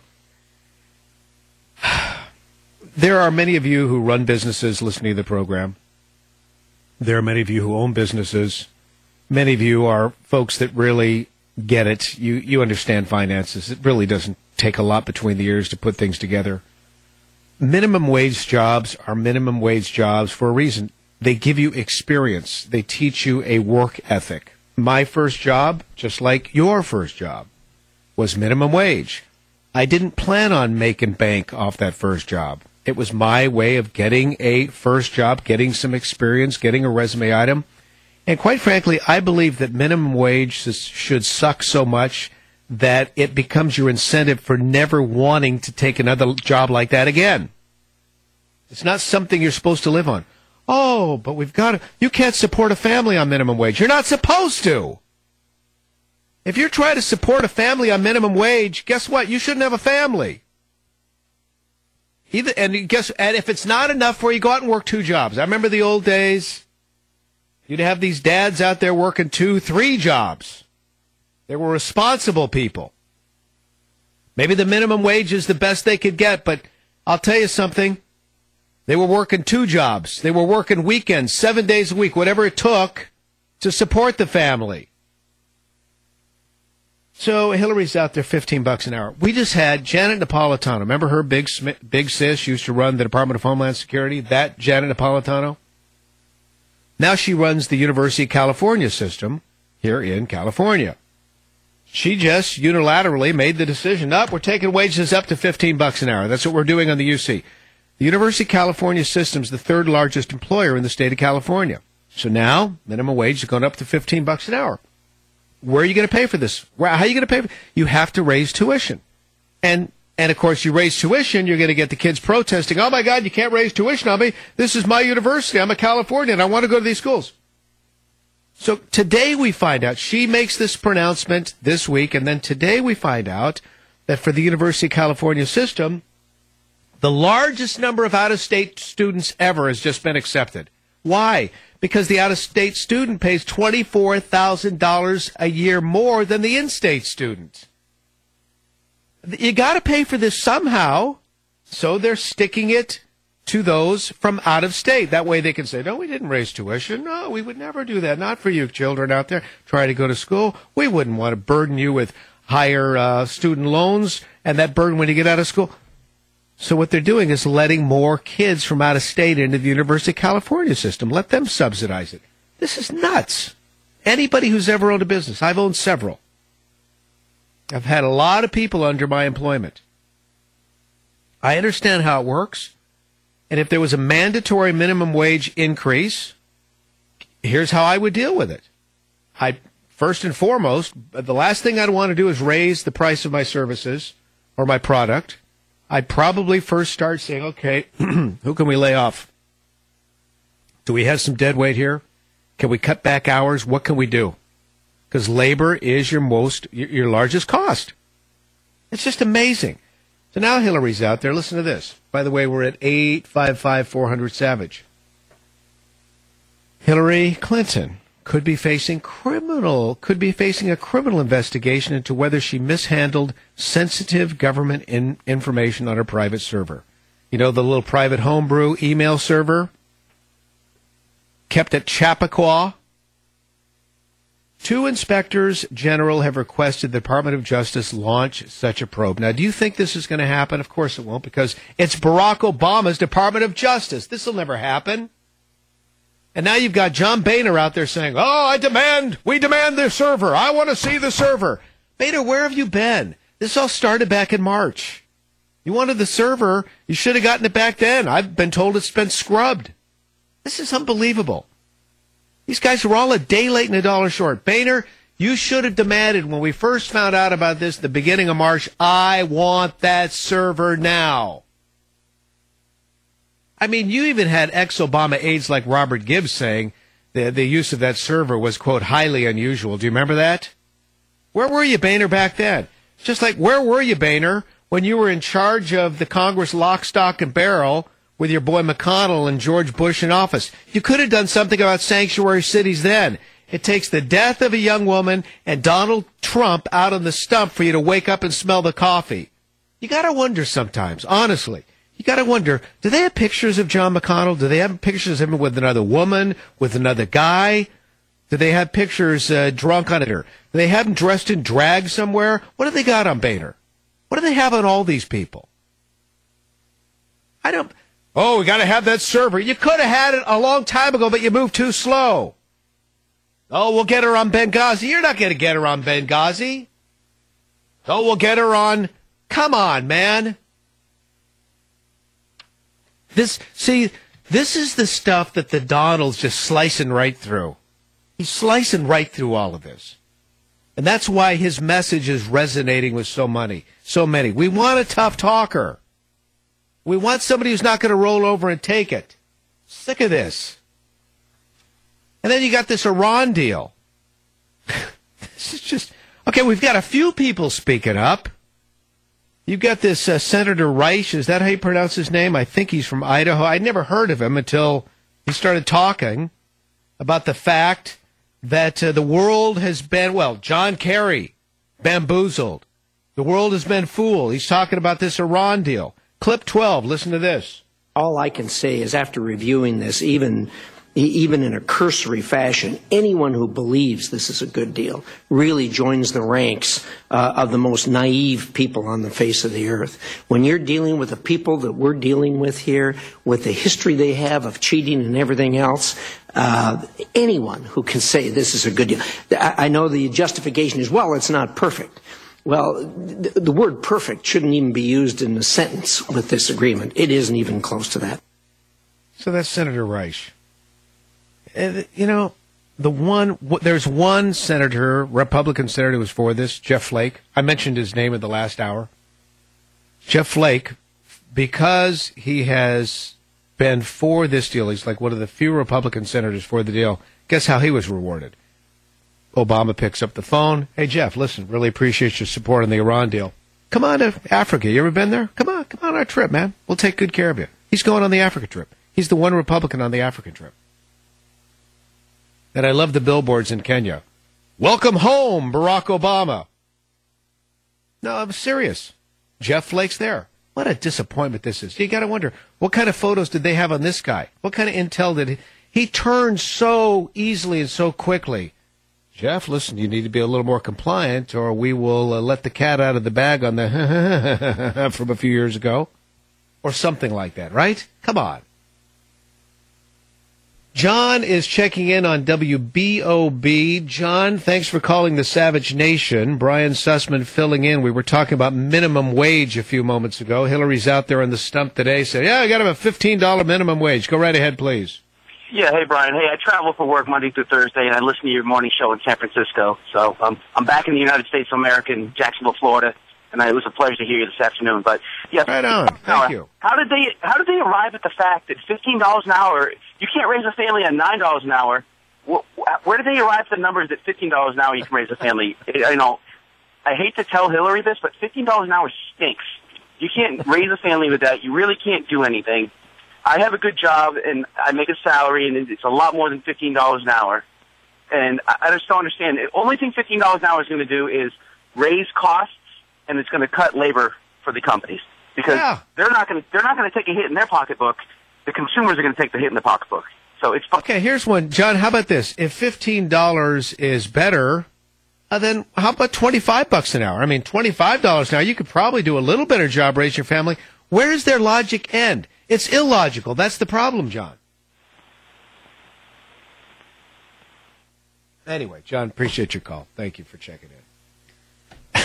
There are many of you who run businesses listening to the program. There are many of you who own businesses. Many of you are folks that really get it. You understand finances. It really doesn't take a lot between the ears to put things together. Minimum wage jobs are minimum wage jobs for a reason. They give you experience. They teach you a work ethic. My first job, just like your first job, was minimum wage. I didn't plan on making bank off that first job. It was my way of getting a first job, getting some experience, getting a resume item. And quite frankly, I believe that minimum wage should suck so much that it becomes your incentive for never wanting to take another job like that again. It's not something you're supposed to live on. Oh, but you can't support a family on minimum wage. You're not supposed to. If you're trying to support a family on minimum wage, guess what? You shouldn't have a family. And if it's not enough for you, go out and work 2 jobs. I remember the old days. You'd have these dads out there working 2, 3 jobs. They were responsible people. Maybe the minimum wage is the best they could get, but I'll tell you something. They were working 2 jobs. They were working weekends, 7 days a week, whatever it took to support the family. So Hillary's out there $15 an hour. We just had Janet Napolitano. Remember her big sis used to run the Department of Homeland Security? That Janet Napolitano? Now she runs the University of California system here in California. She just unilaterally made the decision, we're taking wages up to $15 an hour. That's what we're doing on the UC. The University of California system is the 3rd largest employer in the state of California. So now minimum wage is going up to $15 an hour. Where are you going to pay for this? How are you going to pay for it? You have to raise tuition. And of course, you raise tuition, you're going to get the kids protesting, oh my God, you can't raise tuition on me. This is my university. I'm a Californian. I want to go to these schools. So today we find out, she makes this pronouncement this week, and then today we find out that for the University of California system, the largest number of out-of-state students ever has just been accepted. Why? Because the out-of-state student pays $24,000 a year more than the in-state student. You got to pay for this somehow, so they're sticking it to those from out of state. That way they can say, no, we didn't raise tuition. No, we would never do that. Not for you children out there trying to go to school. We wouldn't want to burden you with higher student loans and that burden when you get out of school. So what they're doing is letting more kids from out of state into the University of California system. Let them subsidize it. This is nuts. Anybody who's ever owned a business, I've owned several. I've had a lot of people under my employment. I understand how it works. And if there was a mandatory minimum wage increase, here's how I would deal with it. First and foremost, the last thing I'd want to do is raise the price of my services or my product. I'd probably first start saying, okay, who can we lay off? Do we have some dead weight here? Can we cut back hours? What can we do? Because labor is your largest cost. It's just amazing. So now Hillary's out there. Listen to this. By the way, we're at 855-400-SAVAGE. Hillary Clinton could be facing a criminal investigation into whether she mishandled sensitive government information on her private server. You know, the little private homebrew email server kept at Chappaqua. 2 inspectors general have requested the Department of Justice launch such a probe. Now, do you think this is going to happen? Of course it won't, because it's Barack Obama's Department of Justice. This will never happen. And now you've got John Boehner out there saying, we demand the server. I want to see the server. Boehner, where have you been? This all started back in March. You wanted the server. You should have gotten it back then. I've been told it's been scrubbed. This is unbelievable. These guys were all a day late and a dollar short. Boehner, you should have demanded when we first found out about this at the beginning of March, I want that server now. I mean, you even had ex-Obama aides like Robert Gibbs saying the use of that server was, quote, highly unusual. Do you remember that? Where were you, Boehner, back then? Just like, where were you, Boehner, when you were in charge of the Congress lock, stock, and barrel with your boy McConnell and George Bush in office? You could have done something about sanctuary cities then. It takes the death of a young woman and Donald Trump out on the stump for you to wake up and smell the coffee. You got to wonder sometimes, honestly. You got to wonder, do they have pictures of John McConnell? Do they have pictures of him with another woman, with another guy? Do they have pictures drunk on it? Do they have him dressed in drag somewhere? What do they got on Boehner? What do they have on all these people? We got to have that server. You could have had it a long time ago, but you moved too slow. Oh, we'll get her on Benghazi. You're not going to get her on Benghazi. Oh, we'll get her on. Come on, man. This is the stuff that the Donald's just slicing right through. He's slicing right through all of this. And that's why his message is resonating with so many. We want a tough talker. We want somebody who's not going to roll over and take it. Sick of this. And then you got this Iran deal. This is just... Okay, we've got a few people speaking up. You've got this Senator Reich. Is that how you pronounce his name? I think he's from Idaho. I'd never heard of him until he started talking about the fact that the world has been, John Kerry, bamboozled. The world has been fooled. He's talking about this Iran deal. Clip 12, listen to this. All I can say is after reviewing this, even in a cursory fashion, anyone who believes this is a good deal really joins the ranks of the most naive people on the face of the earth. When you're dealing with the people that we're dealing with here, with the history they have of cheating and everything else, anyone who can say this is a good deal. I know the justification is, it's not perfect. Well, the word perfect shouldn't even be used in a sentence with this agreement. It isn't even close to that. So that's Senator Reich. There's one senator, Republican senator, who was for this, Jeff Flake. I mentioned his name in the last hour. Jeff Flake, because he has been for this deal, he's like one of the few Republican senators for the deal. Guess how he was rewarded? Obama picks up the phone. Hey, Jeff, listen, really appreciate your support on the Iran deal. Come on to Africa. You ever been there? Come on our trip, man. We'll take good care of you. He's going on the Africa trip. He's the one Republican on the African trip. And I love the billboards in Kenya. Welcome home, Barack Obama. No, I'm serious. Jeff Flake's there. What a disappointment this is. You got to wonder, what kind of photos did they have on this guy? What kind of intel did he turned so easily and so quickly. Jeff, listen, you need to be a little more compliant or we will let the cat out of the bag on the from a few years ago. Or something like that, right? Come on. John is checking in on WBOB. John, thanks for calling the Savage Nation. Brian Sussman filling in. We were talking about minimum wage a few moments ago. Hillary's out there on the stump today saying, I got him a $15 minimum wage. Go right ahead, please. Yeah, hey, Brian. Hey, I travel for work Monday through Thursday, and I listen to your morning show in San Francisco. So I'm back in the United States of America in Jacksonville, Florida. and it was a pleasure to hear you this afternoon. But yes, right on. Thank you. How did they arrive at the fact that $15 an hour, you can't raise a family on $9 an hour? Where did they arrive at the numbers that $15 an hour you can raise a family? I hate to tell Hillary this, but $15 an hour stinks. You can't raise a family with that. You really can't do anything. I have a good job, and I make a salary, and it's a lot more than $15 an hour. And I just don't understand. The only thing $15 an hour is going to do is raise costs, and it's going to cut labor for the companies because they're not going to take a hit in their pocketbook. The consumers are going to take the hit in the pocketbook. So it's okay. Here's one, John. How about this? If $15 is better, then how about $25 an hour? I mean, $25 an hour, you could probably do a little better job raising your family. Where does their logic end? It's illogical. That's the problem, John. Anyway, John, appreciate your call. Thank you for checking in.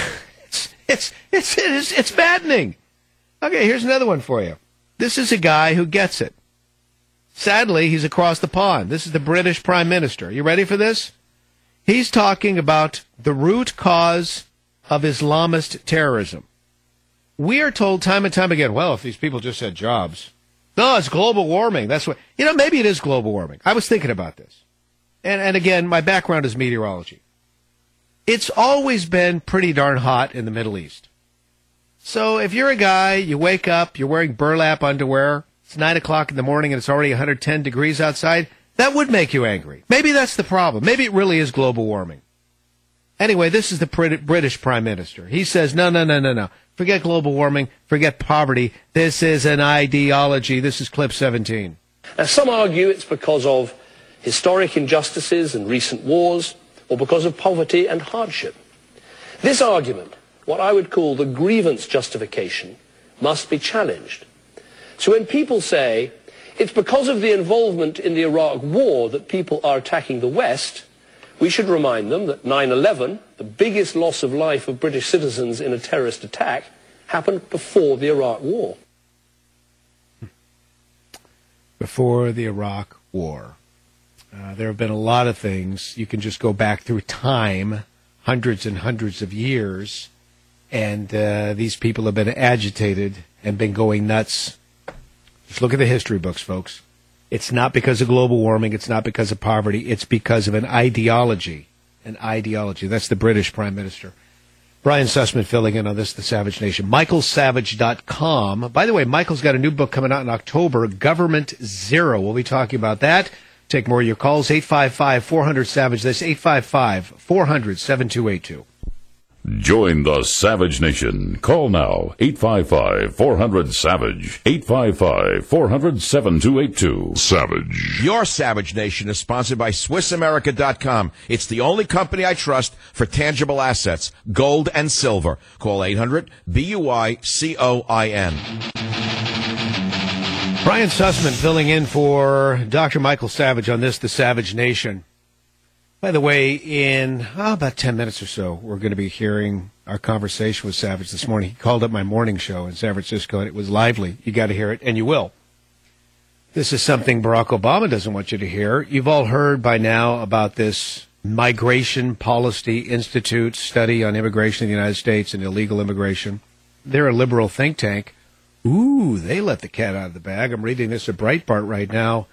It's maddening. Okay, here's another one for you. This is a guy who gets it. Sadly, he's across the pond. This is the British Prime Minister. You ready for this? He's talking about the root cause of Islamist terrorism. We are told time and time again, well, if these people just had jobs. No, it's global warming. That's what, maybe it is global warming. I was thinking about this. And again, my background is meteorology. It's always been pretty darn hot in the Middle East. So if you're a guy, you wake up, you're wearing burlap underwear, it's 9 o'clock in the morning and it's already 110 degrees outside, that would make you angry. Maybe that's the problem. Maybe it really is global warming. Anyway, this is the British Prime Minister. He says, no. Forget global warming. Forget poverty. This is an ideology. This is clip 17. Now, some argue it's because of historic injustices and recent wars, or because of poverty and hardship. This argument, what I would call the grievance justification, must be challenged. So when people say it's because of the involvement in the Iraq War that people are attacking the West, we should remind them that 9/11, the biggest loss of life of British citizens in a terrorist attack, happened before the Iraq War. Before the Iraq War. There have been a lot of things. You can just go back through time, hundreds and hundreds of years, and these people have been agitated and been going nuts. Just look at the history books, folks. It's not because of global warming. It's not because of poverty. It's because of an ideology. An ideology. That's the British Prime Minister. Brian Sussman filling in on this, The Savage Nation. MichaelSavage.com. By the way, Michael's got a new book coming out in October, Government Zero. We'll be talking about that. Take more of your calls, 855-400-SAVAGE. That's 855-400-7282. Join the Savage Nation. Call now, 855-400-SAVAGE. 855-400-7282. Savage. Your Savage Nation is sponsored by SwissAmerica.com. It's the only company I trust for tangible assets, gold and silver. Call 800-BUI-COIN. Brian Sussman filling in for Dr. Michael Savage on this, The Savage Nation. By the way, in about 10 minutes or so, we're going to be hearing our conversation with Savage this morning. He called up my morning show in San Francisco, and it was lively. You got to hear it, and you will. This is something Barack Obama doesn't want you to hear. You've all heard by now about this Migration Policy Institute study on immigration in the United States and illegal immigration. They're a liberal think tank. Ooh, they let the cat out of the bag. I'm reading this at Breitbart right now.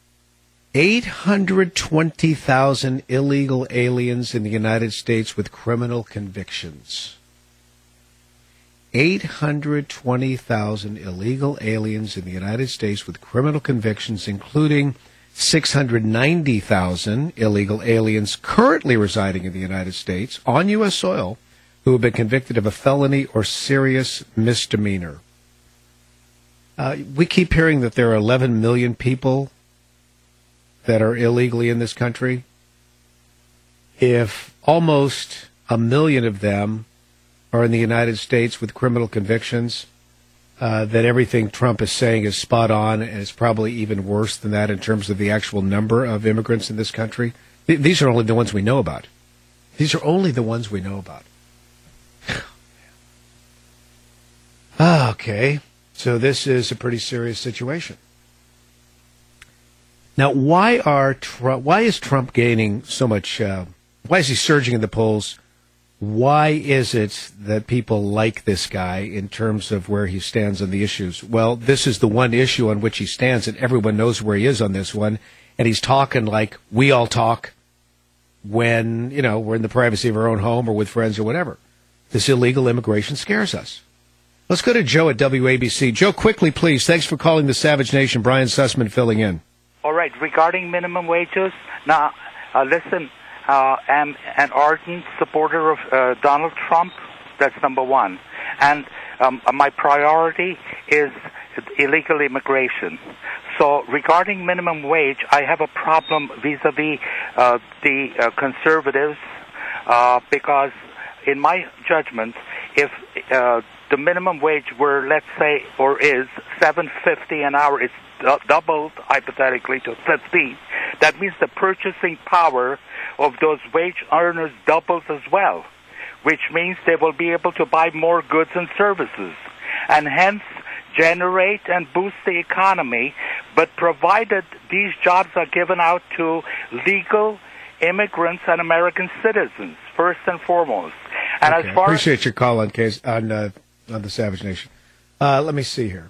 820,000 illegal aliens in the United States with criminal convictions. 820,000 illegal aliens in the United States with criminal convictions, including 690,000 illegal aliens currently residing in the United States on U.S. soil who have been convicted of a felony or serious misdemeanor. We keep hearing that there are 11 million people that are illegally in this country. If almost 1 million of them are in the United States with criminal convictions, that everything Trump is saying is spot on, and it's probably even worse than that in terms of the actual number of immigrants in this country. These are only the ones we know about. These are only the ones we know about. Okay, so this is a pretty serious situation. Now, why is Trump gaining so much? Why is he surging in the polls Why is it that people like this guy in terms of where he stands on the issues? Well, this is the one issue on which he stands, and everyone knows where he is on this one. And he's talking like we all talk when, we're in the privacy of our own home or with friends or whatever. This illegal immigration scares us. Let's go to Joe at WABC. Joe, quickly, please. Thanks for calling the Savage Nation. Brian Sussman filling in. All right. Regarding minimum wages, now, listen, I'm an ardent supporter of Donald Trump. That's number one. And my priority is illegal immigration. So regarding minimum wage, I have a problem vis-a-vis the conservatives because, in my judgment, if the minimum wage were, let's say, or is $7.50 an hour, it's doubled hypothetically to $15. That means the purchasing power of those wage earners doubles as well, which means they will be able to buy more goods and services, and hence generate and boost the economy, but provided these jobs are given out to legal immigrants and American citizens, first and foremost. And okay, as far appreciate your call on the Savage Nation. Let me see here.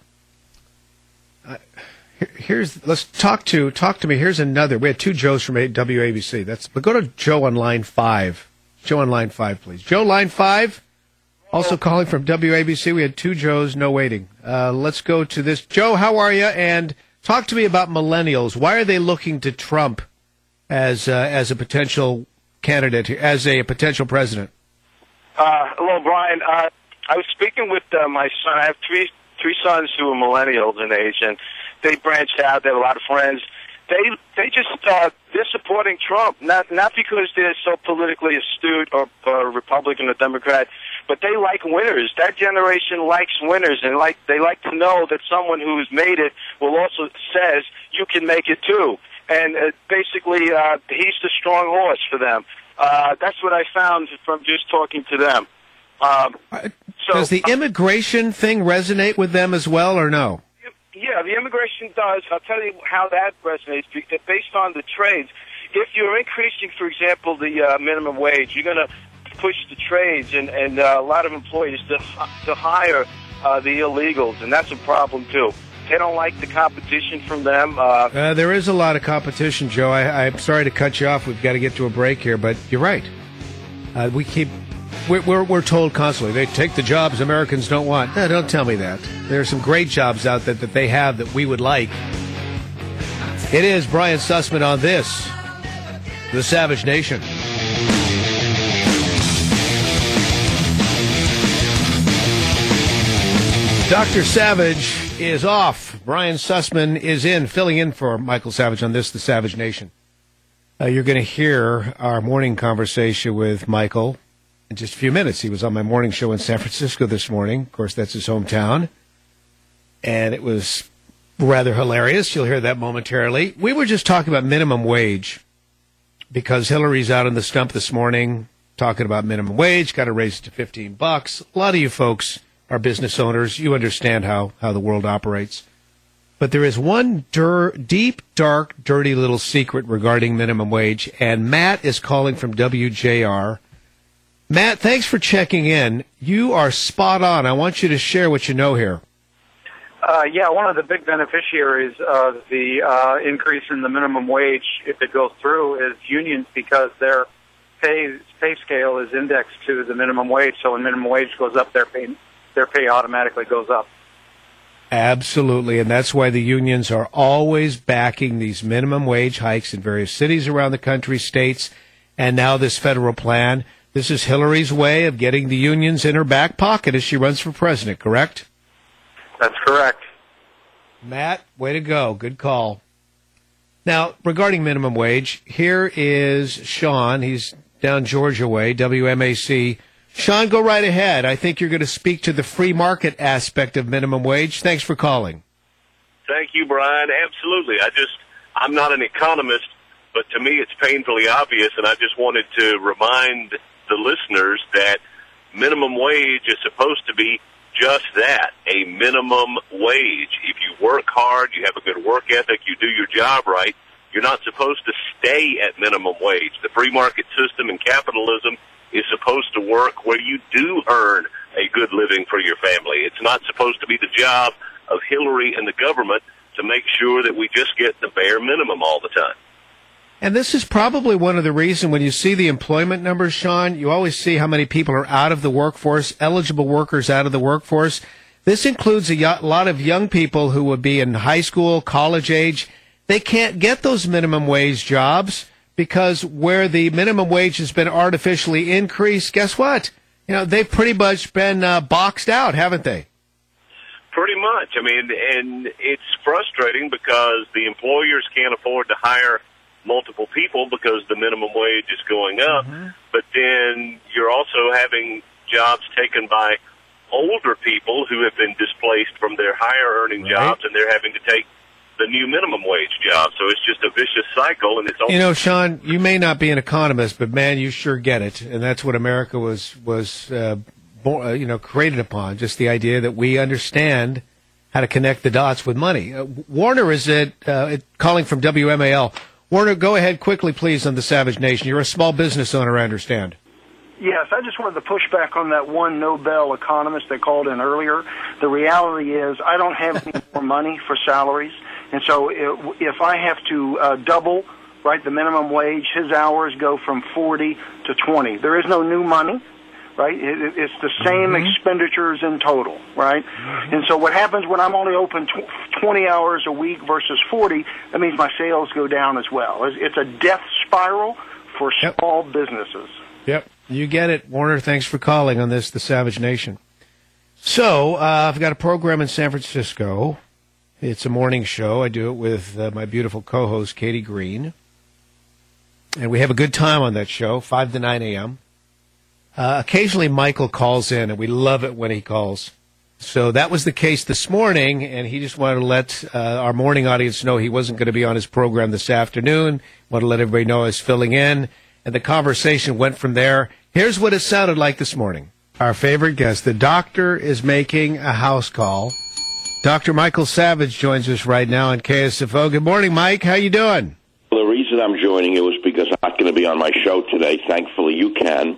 Let's talk to me. Here's another. We had two Joes from WABC. But go to Joe on line 5. Joe on line 5, please. Joe, line 5. Also calling from WABC. We had two Joes, no waiting. Let's go to this. Joe, how are you? And talk to me about millennials. Why are they looking to Trump as a potential candidate, as a potential president? Hello, Brian. I was speaking with my son. I have three sons who are millennials in age, and they branched out. They have a lot of friends. They just they're supporting Trump, not because they're so politically astute or Republican or Democrat, but they like winners. That generation likes winners, and they like to know that someone who's made it will also says you can make it too. And basically, he's the strong horse for them. That's what I found from just talking to them. Does the immigration thing resonate with them as well, or no? Yeah, the immigration does. I'll tell you how that resonates. Based on the trades, if you're increasing, for example, the minimum wage, you're going to push the trades and a lot of employees to hire the illegals, and that's a problem too. They don't like the competition from them. There is a lot of competition, Joe. I'm sorry to cut you off. We've got to get to a break here, but you're right. We're told constantly they take the jobs Americans don't want. No, don't tell me that. There are some great jobs out there that they have that we would like. It is Brian Sussman on this, The Savage Nation. Dr. Savage is off. Brian Sussman is filling in for Michael Savage on this, The Savage Nation. You're going to hear our morning conversation with Michael in just a few minutes. He was on my morning show in San Francisco this morning. Of course, that's his hometown. And it was rather hilarious. You'll hear that momentarily. We were just talking about minimum wage because Hillary's out on the stump this morning talking about minimum wage, got to raise it to $15. A lot of you folks are business owners. You understand how the world operates. But there is one deep, dark, dirty little secret regarding minimum wage, and Matt is calling from WJR. Matt, thanks for checking in. You are spot on. I want you to share what you know here. Yeah, one of the big beneficiaries of the increase in the minimum wage, if it goes through, is unions because their pay scale is indexed to the minimum wage. So when minimum wage goes up, their pay automatically goes up. Absolutely, and that's why the unions are always backing these minimum wage hikes in various cities around the country, states, and now this federal plan. This is Hillary's way of getting the unions in her back pocket as she runs for president, correct? That's correct. Matt, way to go. Good call. Now, regarding minimum wage, here is Sean. He's down Georgia way, WMAC. Sean, go right ahead. I think you're going to speak to the free market aspect of minimum wage. Thanks for calling. Thank you, Brian. Absolutely. I'm not an economist, but to me it's painfully obvious, and I just wanted to remind the listeners that minimum wage is supposed to be just that, a minimum wage. If you work hard, you have a good work ethic, you do your job right, you're not supposed to stay at minimum wage. The free market system and capitalism is supposed to work where you do earn a good living for your family. It's not supposed to be the job of Hillary and the government to make sure that we just get the bare minimum all the time. And this is probably one of the reasons when you see the employment numbers, Sean, you always see how many people are out of the workforce, eligible workers out of the workforce. This includes a lot of young people who would be in high school, college age. They can't get those minimum wage jobs because where the minimum wage has been artificially increased, guess what? They've pretty much been boxed out, haven't they? Pretty much. I mean, and it's frustrating because the employers can't afford to hire multiple people because the minimum wage is going up. Mm-hmm. But then you're also having jobs taken by older people who have been displaced from their higher earning jobs, and they're having to take the new minimum wage job. So it's just a vicious cycle. And it's Sean, you may not be an economist, but man, you sure get it. And that's what America was created upon, just the idea that we understand how to connect the dots with money. Warner is calling from WMAL. Warner, go ahead quickly, please, on the Savage Nation. You're a small business owner, I understand. Yes, I just wanted to push back on that one Nobel economist that called in earlier. The reality is I don't have any more money for salaries, and so if I have to double, the minimum wage, his hours go from 40 to 20. There is no new money. Right? It's the same expenditures in total, right? Mm-hmm. And so what happens when I'm only open 20 hours a week versus 40, that means my sales go down as well. It's a death spiral for small businesses. Yep, you get it. Warner, thanks for calling on this, The Savage Nation. So I've got a program in San Francisco. It's a morning show. I do it with my beautiful co-host, Katie Green. And we have a good time on that show, 5 to 9 a.m., occasionally Michael calls in, and we love it when he calls. So that was the case this morning, and he just wanted to let our morning audience know he wasn't going to be on his program this afternoon. Wanted to let everybody know I was filling in, and the conversation went from there. Here's what it sounded like this morning. Our favorite guest, the doctor, is making a house call. Dr. Michael Savage joins us right now on KSFO. Good morning, Mike. How you doing? Well, the reason I'm joining you is because I'm not going to be on my show today. Thankfully, you can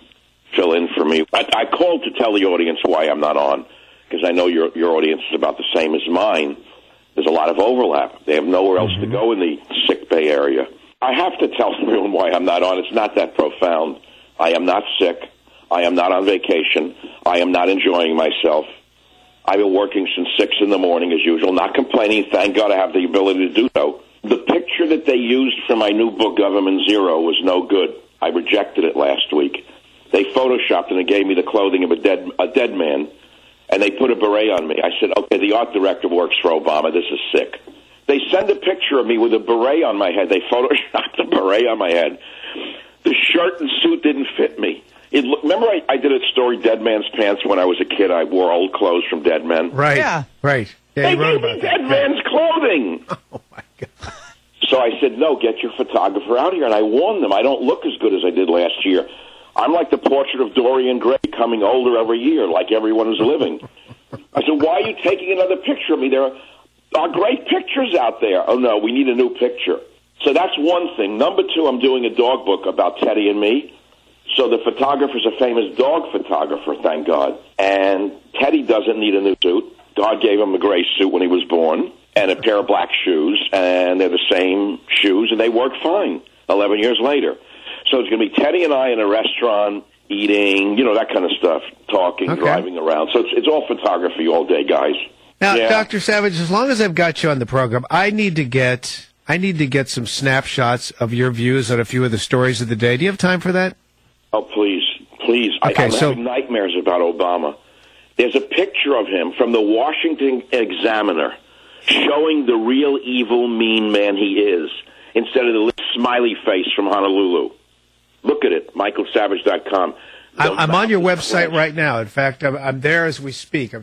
fill in for me. I called to tell the audience why I'm not on, because I know your audience is about the same as mine. There's a lot of overlap. They have nowhere else to go in the sick bay area. I have to tell everyone why I'm not on. It's not that profound. I am not sick. I am not on vacation. I am not enjoying myself. I've been working since 6 in the morning as usual, not complaining. Thank God I have the ability to do so. The picture that they used for my new book, Government Zero, was no good. I rejected it last week. They photoshopped and they gave me the clothing of a dead man, and they put a beret on me. I said, okay, the art director works for Obama. This is sick. They send a picture of me with a beret on my head. They photoshopped a beret on my head. The shirt and suit didn't fit me. Remember I did a story, Dead Man's Pants, when I was a kid. I wore old clothes from dead men. Right. Yeah. Right. Yeah, they gave me dead man's clothing. Oh, my God. So I said, no, get your photographer out here. And I warned them, I don't look as good as I did last year. I'm like the portrait of Dorian Gray, coming older every year, like everyone is living. I said, why are you taking another picture of me? There are great pictures out there. Oh, no, we need a new picture. So that's one thing. Number two, I'm doing a dog book about Teddy and me. So the photographer's a famous dog photographer, thank God. And Teddy doesn't need a new suit. God gave him a gray suit when he was born and a pair of black shoes, and they're the same shoes, and they work fine 11 years later. So it's going to be Teddy and I in a restaurant, eating, that kind of stuff, talking, driving around. So it's all photography all day, guys. Now, yeah. Dr. Savage, as long as I've got you on the program, I need to get some snapshots of your views on a few of the stories of the day. Do you have time for that? Oh, please. Okay, I'm having nightmares about Obama. There's a picture of him from the Washington Examiner showing the real evil, mean man he is, instead of the little smiley face from Honolulu. Look at it, michaelsavage.com. I'm on your website right now. In fact, I'm there as we speak.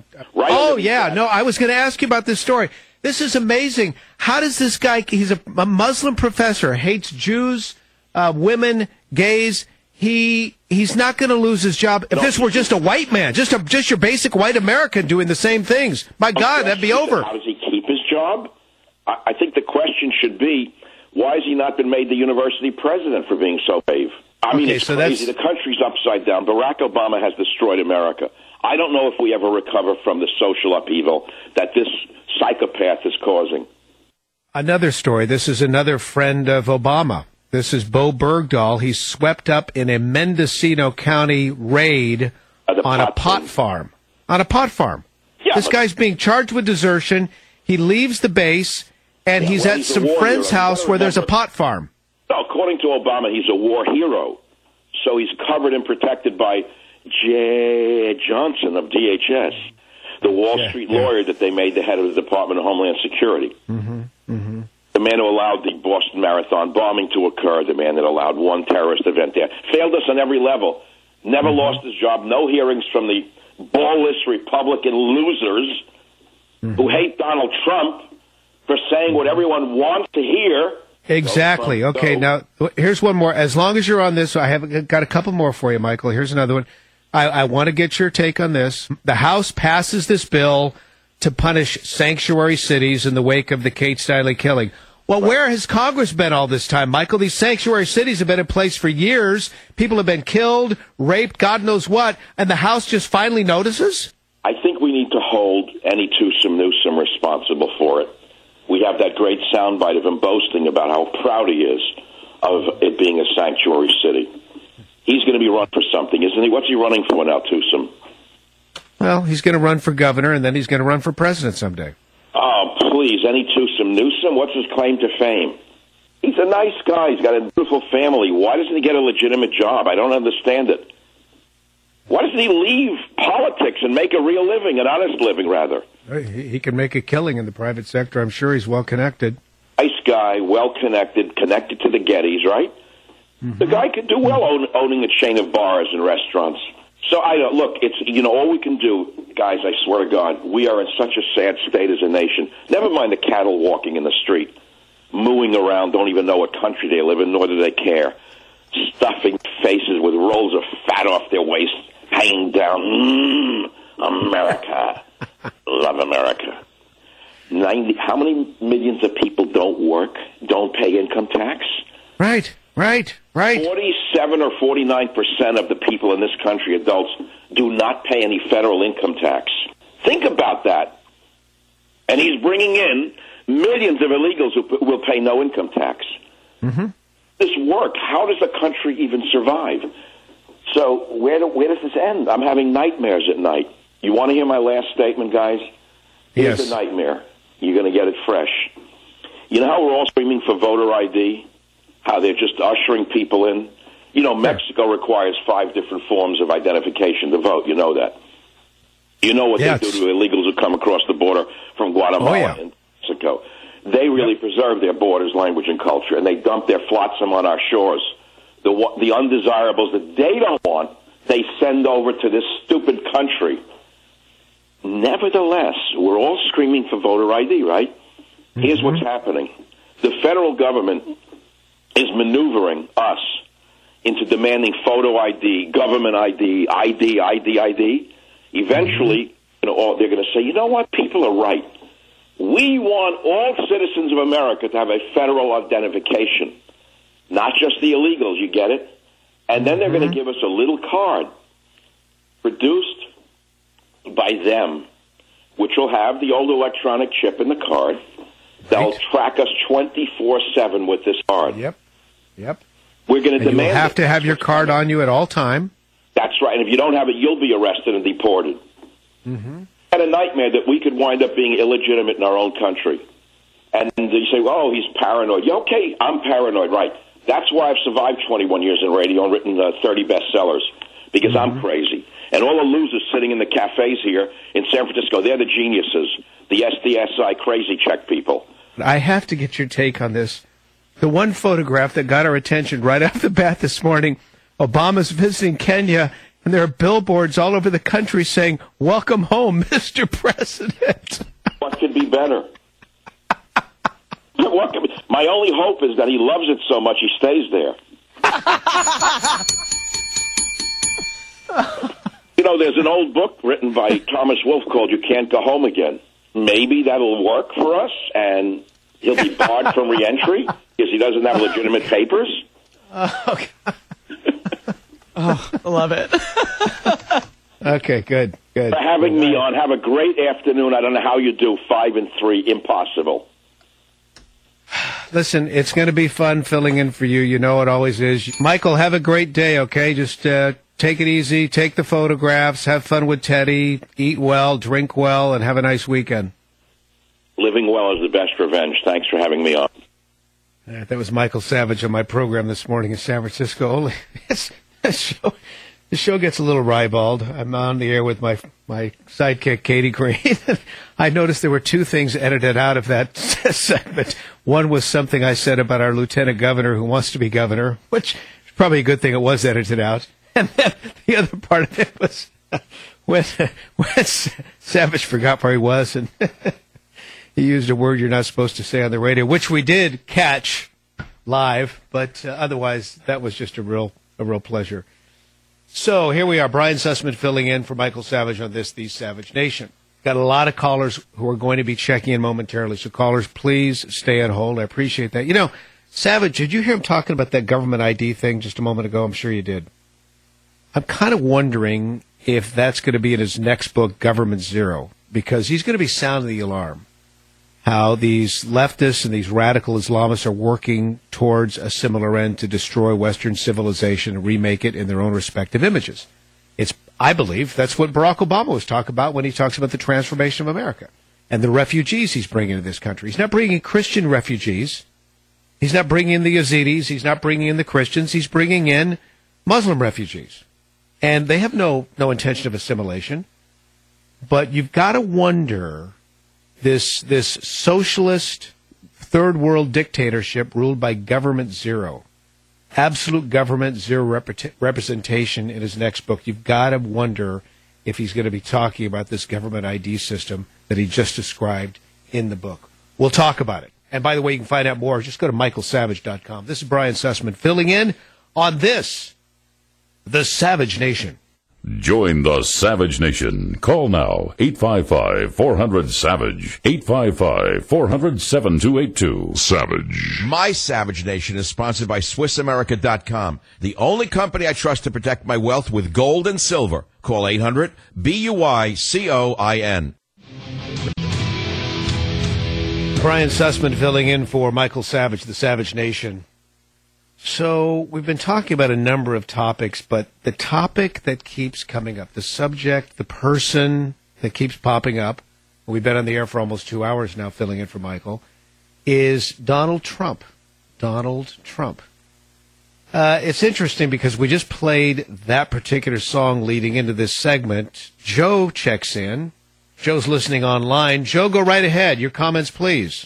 I was going to ask you about this story. This is amazing. How does this guy, he's a Muslim professor, hates Jews, women, gays. He's not going to lose his job. If this were just a white man, just your basic white American doing the same things, my God, that'd be over. How does he keep his job? I think the question should be, why has he not been made the university president for being so brave? I mean, Okay, it's so crazy. The country's upside down. Barack Obama has destroyed America. I don't know if we ever recover from the social upheaval that this psychopath is causing. Another story. This is another friend of Obama. This is Bo Bergdahl. He's swept up in a Mendocino County raid on a pot farm. On a pot farm. Yeah, this guy's being charged with desertion. He leaves the base, and he's at some friend's house where there's a pot farm. No, according to Obama, he's a war hero. So he's covered and protected by Jay Johnson of DHS, the Wall Street lawyer that they made the head of the Department of Homeland Security. The man who allowed the Boston Marathon bombing to occur, the man that allowed one terrorist event there. Failed us on every level. Never lost his job. No hearings from the ballless Republican losers who hate Donald Trump for saying what everyone wants to hear. Exactly. Okay, now, here's one more. As long as you're on this, I have got a couple more for you, Michael. Here's another one. I want to get your take on this. The House passes this bill to punish sanctuary cities in the wake of the Kate Steinle killing. Well, where has Congress been all this time, Michael? These sanctuary cities have been in place for years. People have been killed, raped, God knows what, and the House just finally notices? I think we need to hold any Newsom responsible for it. We have that great soundbite of him boasting about how proud he is of it being a sanctuary city. He's going to be run for something, isn't he? What's he running for now, Newsom? Well, he's going to run for governor, and then he's going to run for president someday. Oh, please, any Newsom? What's his claim to fame? He's a nice guy. He's got a beautiful family. Why doesn't he get a legitimate job? I don't understand it. Why doesn't he leave politics and make a real living, an honest living, rather? He can make a killing in the private sector. I'm sure he's well-connected. Nice guy, well-connected, connected to the Gettys, right? The guy could do well owning a chain of bars and restaurants. So, look, it's, all we can do, guys, I swear to God, we are in such a sad state as a nation. Never mind the cattle walking in the street, mooing around, don't even know what country they live in, nor do they care. Stuffing faces with rolls of fat off their waist, hanging down. America. Love America. How many millions of people don't work, don't pay income tax? Right. 47 or 49% of the people in this country, adults, do not pay any federal income tax. Think about that. And he's bringing in millions of illegals who will pay no income tax. This work, how does a country even survive? So where does this end? I'm having nightmares at night. You want to hear my last statement, guys? Here's a nightmare. You're going to get it fresh. You know how we're all screaming for voter ID? How they're just ushering people in? Mexico requires 5 different forms of identification to vote. You know that. You know what they do to illegals who come across the border from Guatemala and Mexico. They really preserve their borders, language, and culture, and they dump their flotsam on our shores. The undesirables that they don't want, they send over to this stupid country. Nevertheless, we're all screaming for voter ID, right? Here's what's happening. The federal government is maneuvering us into demanding photo ID, government ID. Eventually, they're going to say, you know what? People are right. We want all citizens of America to have a federal identification, not just the illegals, you get it? And then they're going to give us a little card produced by them, which will have the old electronic chip in the card. They'll track us 24/7 with this card. Yep. We're going to demand. You have to have your card on you at all time. That's right. And if you don't have it, you'll be arrested and deported. Had a nightmare that we could wind up being illegitimate in our own country. And you say, "Oh, he's paranoid." Yeah, okay, I'm paranoid, right? That's why I've survived 21 years in radio and written 30 bestsellers, because I'm crazy. And all the losers sitting in the cafes here in San Francisco, they're the geniuses, the SDSI crazy check people. I have to get your take on this. The one photograph that got our attention right off the bat this morning, Obama's visiting Kenya, and there are billboards all over the country saying, "Welcome home, Mr. President." What could be better? My only hope is that he loves it so much he stays there. There's an old book written by Thomas Wolfe called You Can't Go Home Again. Maybe that'll work for us, and he'll be barred from reentry because he doesn't have legitimate papers. Oh, God. Oh, I love it. Okay, good. For having me on. Have a great afternoon. I don't know how you do 5 and 3. Impossible. Listen, it's going to be fun filling in for you. You know it always is. Michael, have a great day, okay? Just take it easy. Take the photographs. Have fun with Teddy. Eat well, drink well, and have a nice weekend. Living well is the best revenge. Thanks for having me on. That was Michael Savage on my program this morning in San Francisco. The show gets a little ribald. I'm on the air with my sidekick, Katie Green. I noticed there were 2 things edited out of that segment. One was something I said about our lieutenant governor who wants to be governor, which is probably a good thing it was edited out. And then the other part of it was when Savage forgot where he was, and he used a word you're not supposed to say on the radio, which we did catch live, but otherwise that was just a real pleasure. So here we are, Brian Sussman filling in for Michael Savage on this, The Savage Nation. Got a lot of callers who are going to be checking in momentarily, so callers, please stay on hold. I appreciate that. You know, Savage, did you hear him talking about that government ID thing just a moment ago? I'm sure you did. I'm kind of wondering if that's going to be in his next book, Government Zero, because he's going to be sounding the alarm. How these leftists and these radical Islamists are working towards a similar end to destroy Western civilization and remake it in their own respective images. I believe that's what Barack Obama was talking about when he talks about the transformation of America and the refugees he's bringing to this country. He's not bringing Christian refugees. He's not bringing in the Yazidis. He's not bringing in the Christians. He's bringing in Muslim refugees. And they have no intention of assimilation. But you've got to wonder... This socialist third world dictatorship ruled by government zero, absolute government zero representation in his next book. You've got to wonder if he's going to be talking about this government ID system that he just described in the book. We'll talk about it. And by the way, you can find out more. Just go to michaelsavage.com. This is Brian Sussman filling in on this, The Savage Nation. Join the Savage Nation. Call now, 855-400-SAVAGE, 855-400-7282. Savage. My Savage Nation is sponsored by SwissAmerica.com, the only company I trust to protect my wealth with gold and silver. Call 800-BUYCOIN. Brian Sussman filling in for Michael Savage, the Savage Nation. So we've been talking about a number of topics, but the topic that keeps coming up, the subject, the person that keeps popping up, we've been on the air for almost 2 hours now filling in for Michael, is Donald Trump. Donald Trump. It's interesting because we just played that particular song leading into this segment. Joe checks in. Joe's listening online. Joe, go right ahead. Your comments, please.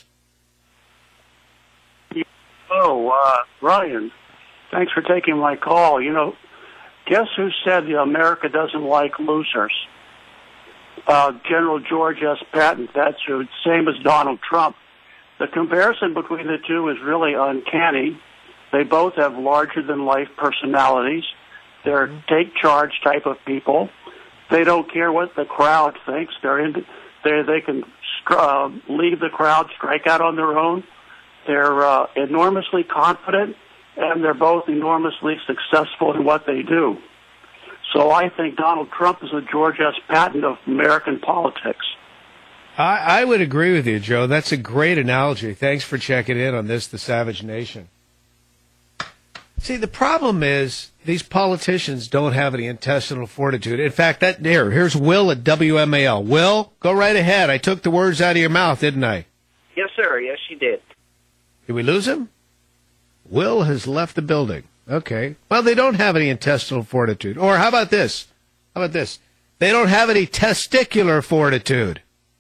Ryan, thanks for taking my call. You know, guess who said America doesn't like losers? General George S. Patton. That's who. Same as Donald Trump. The comparison between the two is really uncanny. They both have larger-than-life personalities. They're take-charge type of people. They don't care what the crowd thinks. They can leave the crowd, strike out on their own. They're enormously confident, and they're both enormously successful in what they do. So I think Donald Trump is a George S. Patton of American politics. I would agree with you, Joe. That's a great analogy. Thanks for checking in on this, The Savage Nation. See, the problem is these politicians don't have any intestinal fortitude. In fact, here's Will at WMAL. Will, go right ahead. I took the words out of your mouth, didn't I? Yes, sir. Yes, you did. Did we lose him? Will has left the building. Okay. Well, they don't have any intestinal fortitude. Or how about this? They don't have any testicular fortitude.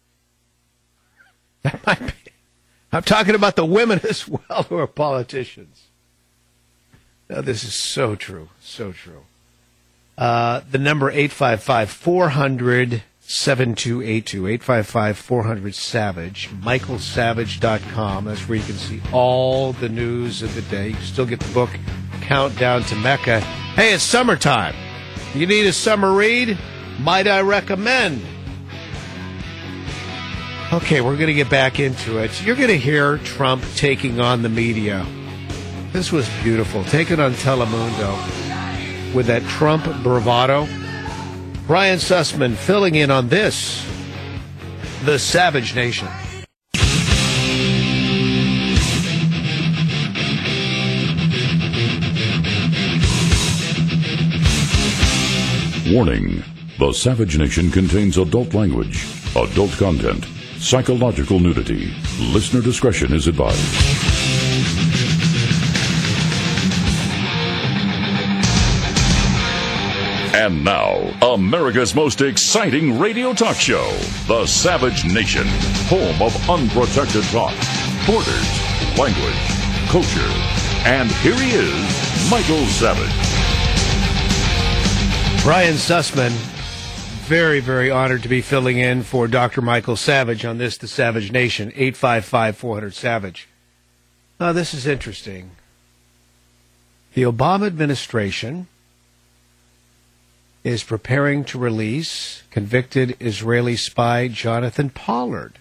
That might be. I'm talking about the women as well who are politicians. Now, this is so true. So true. The number 855-400-7282. 855-400-SAVAGE. michaelsavage.com. That's where you can see all the news of the day. You can still get the book, Countdown to Mecca. Hey, it's summertime. You need a summer read? Might I recommend? Okay, we're going to get back into it. You're going to hear Trump taking on the media. This was beautiful. Taking on Telemundo. with that Trump bravado. Brian Sussman filling in on this, the Savage Nation. Warning. The Savage Nation contains adult language, adult content, psychological nudity. Listener discretion is advised. And now, America's most exciting radio talk show, The Savage Nation, home of unprotected talk, borders, language, culture. And here he is, Michael Savage. Brian Sussman, very, very honored to be filling in for Dr. Michael Savage on this, The Savage Nation, 855-400-SAVAGE. Now, this is interesting. The Obama administration is preparing to release convicted Israeli spy Jonathan Pollard.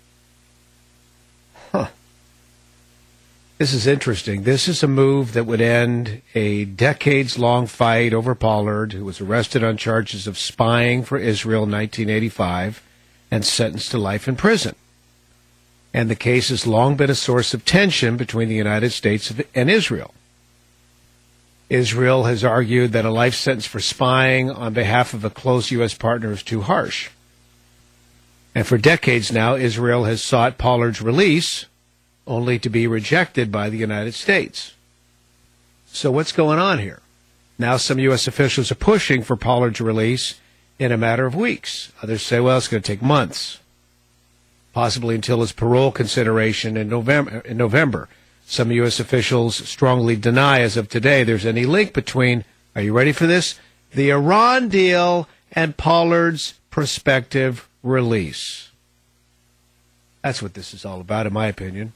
This is interesting. This is a move that would end a decades-long fight over Pollard, who was arrested on charges of spying for Israel in 1985 and sentenced to life in prison. And the case has long been a source of tension between the United States and Israel. Israel has argued that a life sentence for spying on behalf of a close U.S. partner is too harsh. And for decades now, Israel has sought Pollard's release, only to be rejected by the United States. So what's going on here? Now some U.S. officials are pushing for Pollard's release in a matter of weeks. Others say, well, it's going to take months, possibly until his parole consideration in November. Some U.S. officials strongly deny, as of today, there's any link between, are you ready for this, the Iran deal and Pollard's prospective release. That's what this is all about, in my opinion.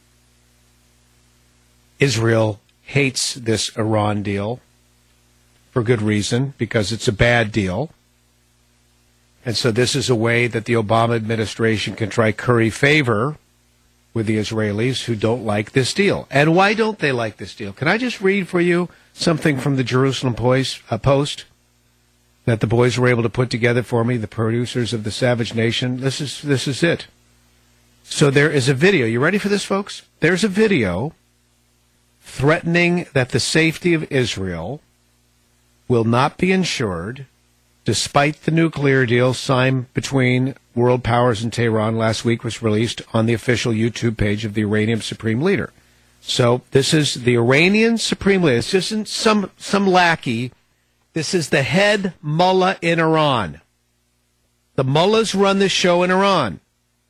Israel hates this Iran deal for good reason, because it's a bad deal. And so this is a way that the Obama administration can try curry favor with the Israelis who don't like this deal. And why don't they like this deal? Can I just read for you something from the Jerusalem Post that the boys were able to put together for me, the producers of the Savage Nation? This is it. So there is a video. You ready for this, folks? There's a video threatening that the safety of Israel will not be ensured despite the nuclear deal signed between world powers and Tehran last week, was released on the official YouTube page of the Iranian Supreme Leader. So this is the Iranian Supreme Leader. This isn't some lackey. This is the head mullah in Iran. The mullahs run this show in Iran.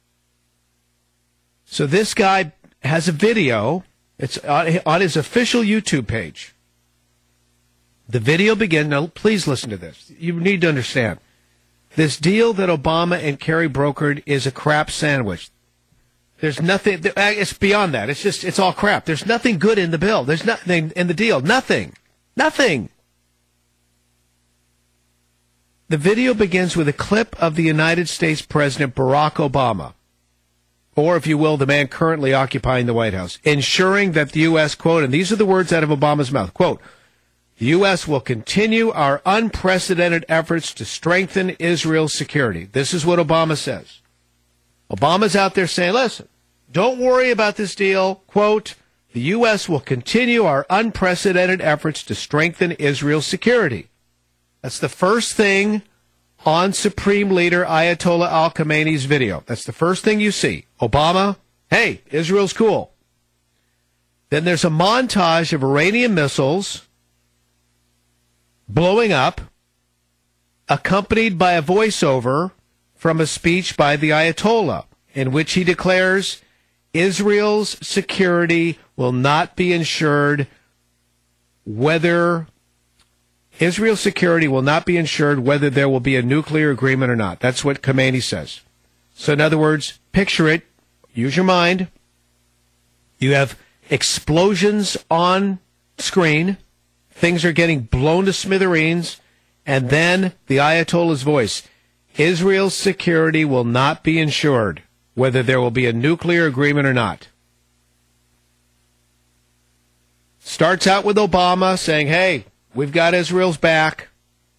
So this guy has a video. It's on his official YouTube page. The video begins. Now, please listen to this. You need to understand. This deal that Obama and Kerry brokered is a crap sandwich. There's nothing. It's beyond that. It's all crap. There's nothing good in the bill. There's nothing in the deal. Nothing. Nothing. The video begins with a clip of the United States President Barack Obama, or, if you will, the man currently occupying the White House, ensuring that the U.S., quote, and these are the words out of Obama's mouth, quote, the U.S. will continue our unprecedented efforts to strengthen Israel's security. This is what Obama says. Obama's out there saying, listen, don't worry about this deal. Quote, the U.S. will continue our unprecedented efforts to strengthen Israel's security. That's the first thing on Supreme Leader Ayatollah al-Khamenei's video. That's the first thing you see. Obama, hey, Israel's cool. Then there's a montage of Iranian missiles blowing up, accompanied by a voiceover from a speech by the Ayatollah, in which he declares Israel's security will not be ensured whether there will be a nuclear agreement or not. That's what Khamenei says. So in other words, picture it, use your mind. You have explosions on screen, things are getting blown to smithereens, and then the Ayatollah's voice. Israel's security will not be ensured whether there will be a nuclear agreement or not. Starts out with Obama saying, hey, we've got Israel's back.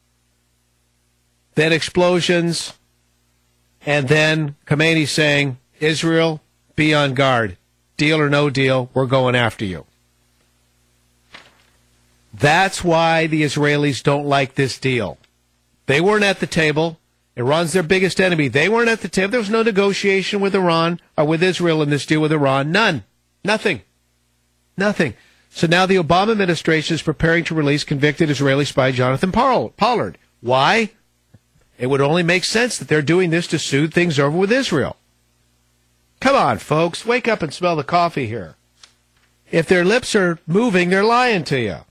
Then explosions. And then Khomeini saying, Israel, be on guard. Deal or no deal, we're going after you. That's why the Israelis don't like this deal. They weren't at the table. Iran's their biggest enemy. They weren't at the table. There was no negotiation with Iran or with Israel in this deal with Iran. None. Nothing. So now the Obama administration is preparing to release convicted Israeli spy Jonathan Pollard. Why? It would only make sense that they're doing this to soothe things over with Israel. Come on, folks. Wake up and smell the coffee here. If their lips are moving, they're lying to you.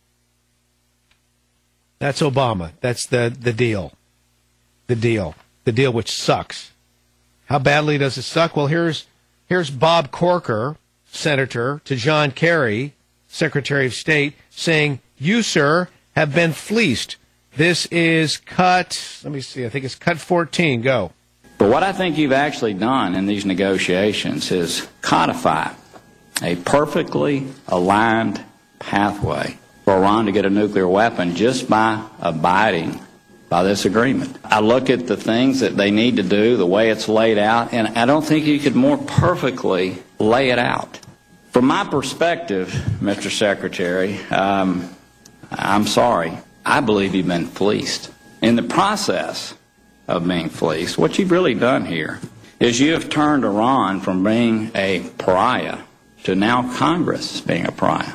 That's Obama. That's the deal. The deal which sucks. How badly does it suck? Well, here's Bob Corker, senator, to John Kerry, Secretary of State, saying, you, sir, have been fleeced. This is cut, let me see, I think it's cut 14. Go. But what I think you've actually done in these negotiations is codify a perfectly aligned pathway for Iran to get a nuclear weapon just by abiding by this agreement. I look at the things that they need to do, the way it's laid out, and I don't think you could more perfectly lay it out. From my perspective, Mr. Secretary, I'm sorry. I believe you've been fleeced. In the process of being fleeced, what you've really done here is you have turned Iran from being a pariah to now Congress being a pariah.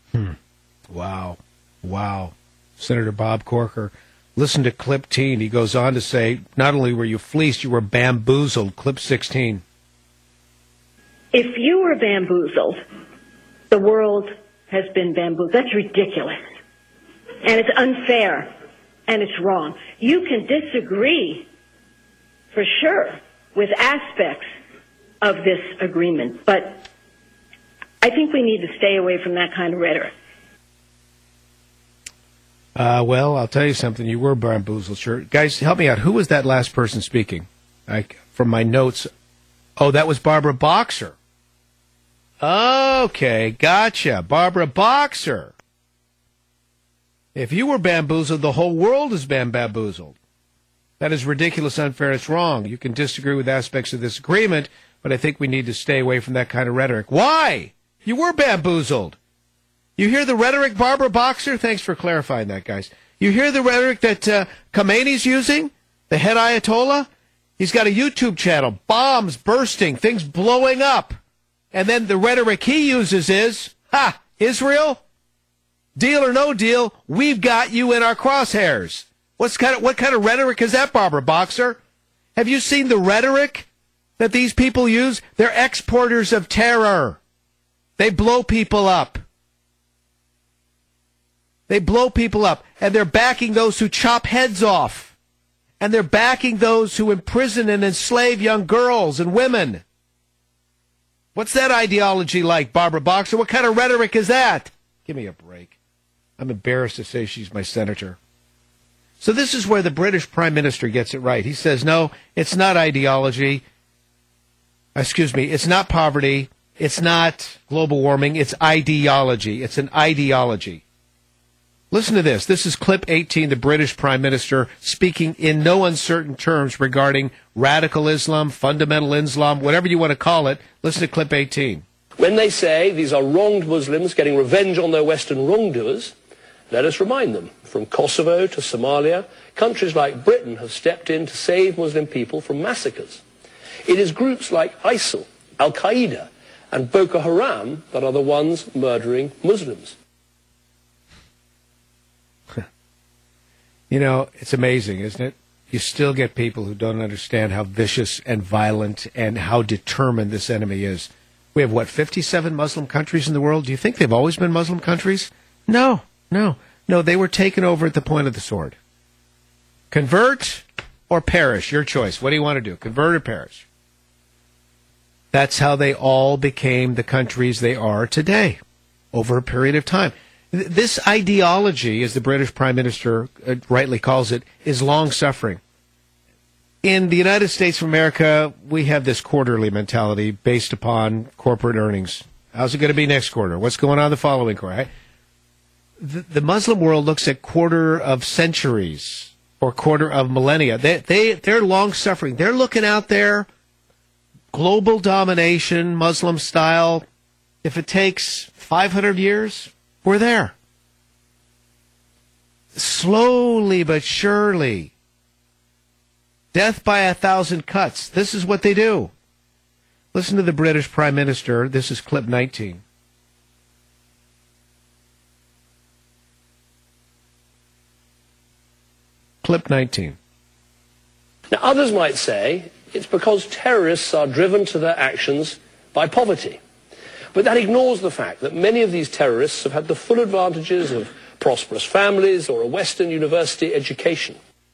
Wow. Senator Bob Corker. Listen to clip 10. He goes on to say, not only were you fleeced, you were bamboozled. Clip 16. If you were bamboozled, the world has been bamboozled. That's ridiculous. And it's unfair. And it's wrong. You can disagree, for sure, with aspects of this agreement. But I think we need to stay away from that kind of rhetoric. Well, I'll tell you something. You were bamboozled, sure. Guys, help me out. Who was that last person speaking? From my notes. Oh, that was Barbara Boxer. Okay, gotcha. Barbara Boxer. If you were bamboozled, the whole world has been bamboozled. That is ridiculous, unfair, it's wrong. You can disagree with aspects of this agreement, but I think we need to stay away from that kind of rhetoric. Why? You were bamboozled. You hear the rhetoric, Barbara Boxer? Thanks for clarifying that, guys. You hear the rhetoric that Khomeini's using? The head Ayatollah? He's got a YouTube channel. Bombs bursting, things blowing up. And then the rhetoric he uses is, Israel? Deal or no deal, we've got you in our crosshairs. What kind of rhetoric is that, Barbara Boxer? Have you seen the rhetoric that these people use? They're exporters of terror. They blow people up. And they're backing those who chop heads off. And they're backing those who imprison and enslave young girls and women. What's that ideology like, Barbara Boxer? What kind of rhetoric is that? Give me a break. I'm embarrassed to say she's my senator. So this is where the British Prime Minister gets it right. He says, no, it's not ideology. It's not poverty. It's not global warming. It's ideology. It's an ideology. Listen to this. This is clip 18, the British Prime Minister speaking in no uncertain terms regarding radical Islam, fundamental Islam, whatever you want to call it. Listen to clip 18. When they say these are wronged Muslims getting revenge on their Western wrongdoers, let us remind them, from Kosovo to Somalia, countries like Britain have stepped in to save Muslim people from massacres. It is groups like ISIL, Al-Qaeda, and Boko Haram that are the ones murdering Muslims. You know, it's amazing, isn't it? You still get people who don't understand how vicious and violent and how determined this enemy is. We have, 57 Muslim countries in the world? Do you think they've always been Muslim countries? No, they were taken over at the point of the sword. Convert or perish, your choice. What do you want to do, convert or perish? That's how they all became the countries they are today, over a period of time. This ideology, as the British Prime Minister rightly calls it, is long-suffering. In the United States of America, we have this quarterly mentality based upon corporate earnings. How's it going to be next quarter? What's going on the following quarter? the Muslim world looks at quarter of centuries or quarter of millennia. They're long suffering. They're looking out there, global domination, Muslim style. If it takes 500 years, we're there. Slowly but surely. Death by 1,000 cuts. This is what they do. Listen to the British Prime Minister. This is clip 19. Clip 19. Now, others might say it's because terrorists are driven to their actions by poverty. But that ignores the fact that many of these terrorists have had the full advantages of prosperous families or a Western university education.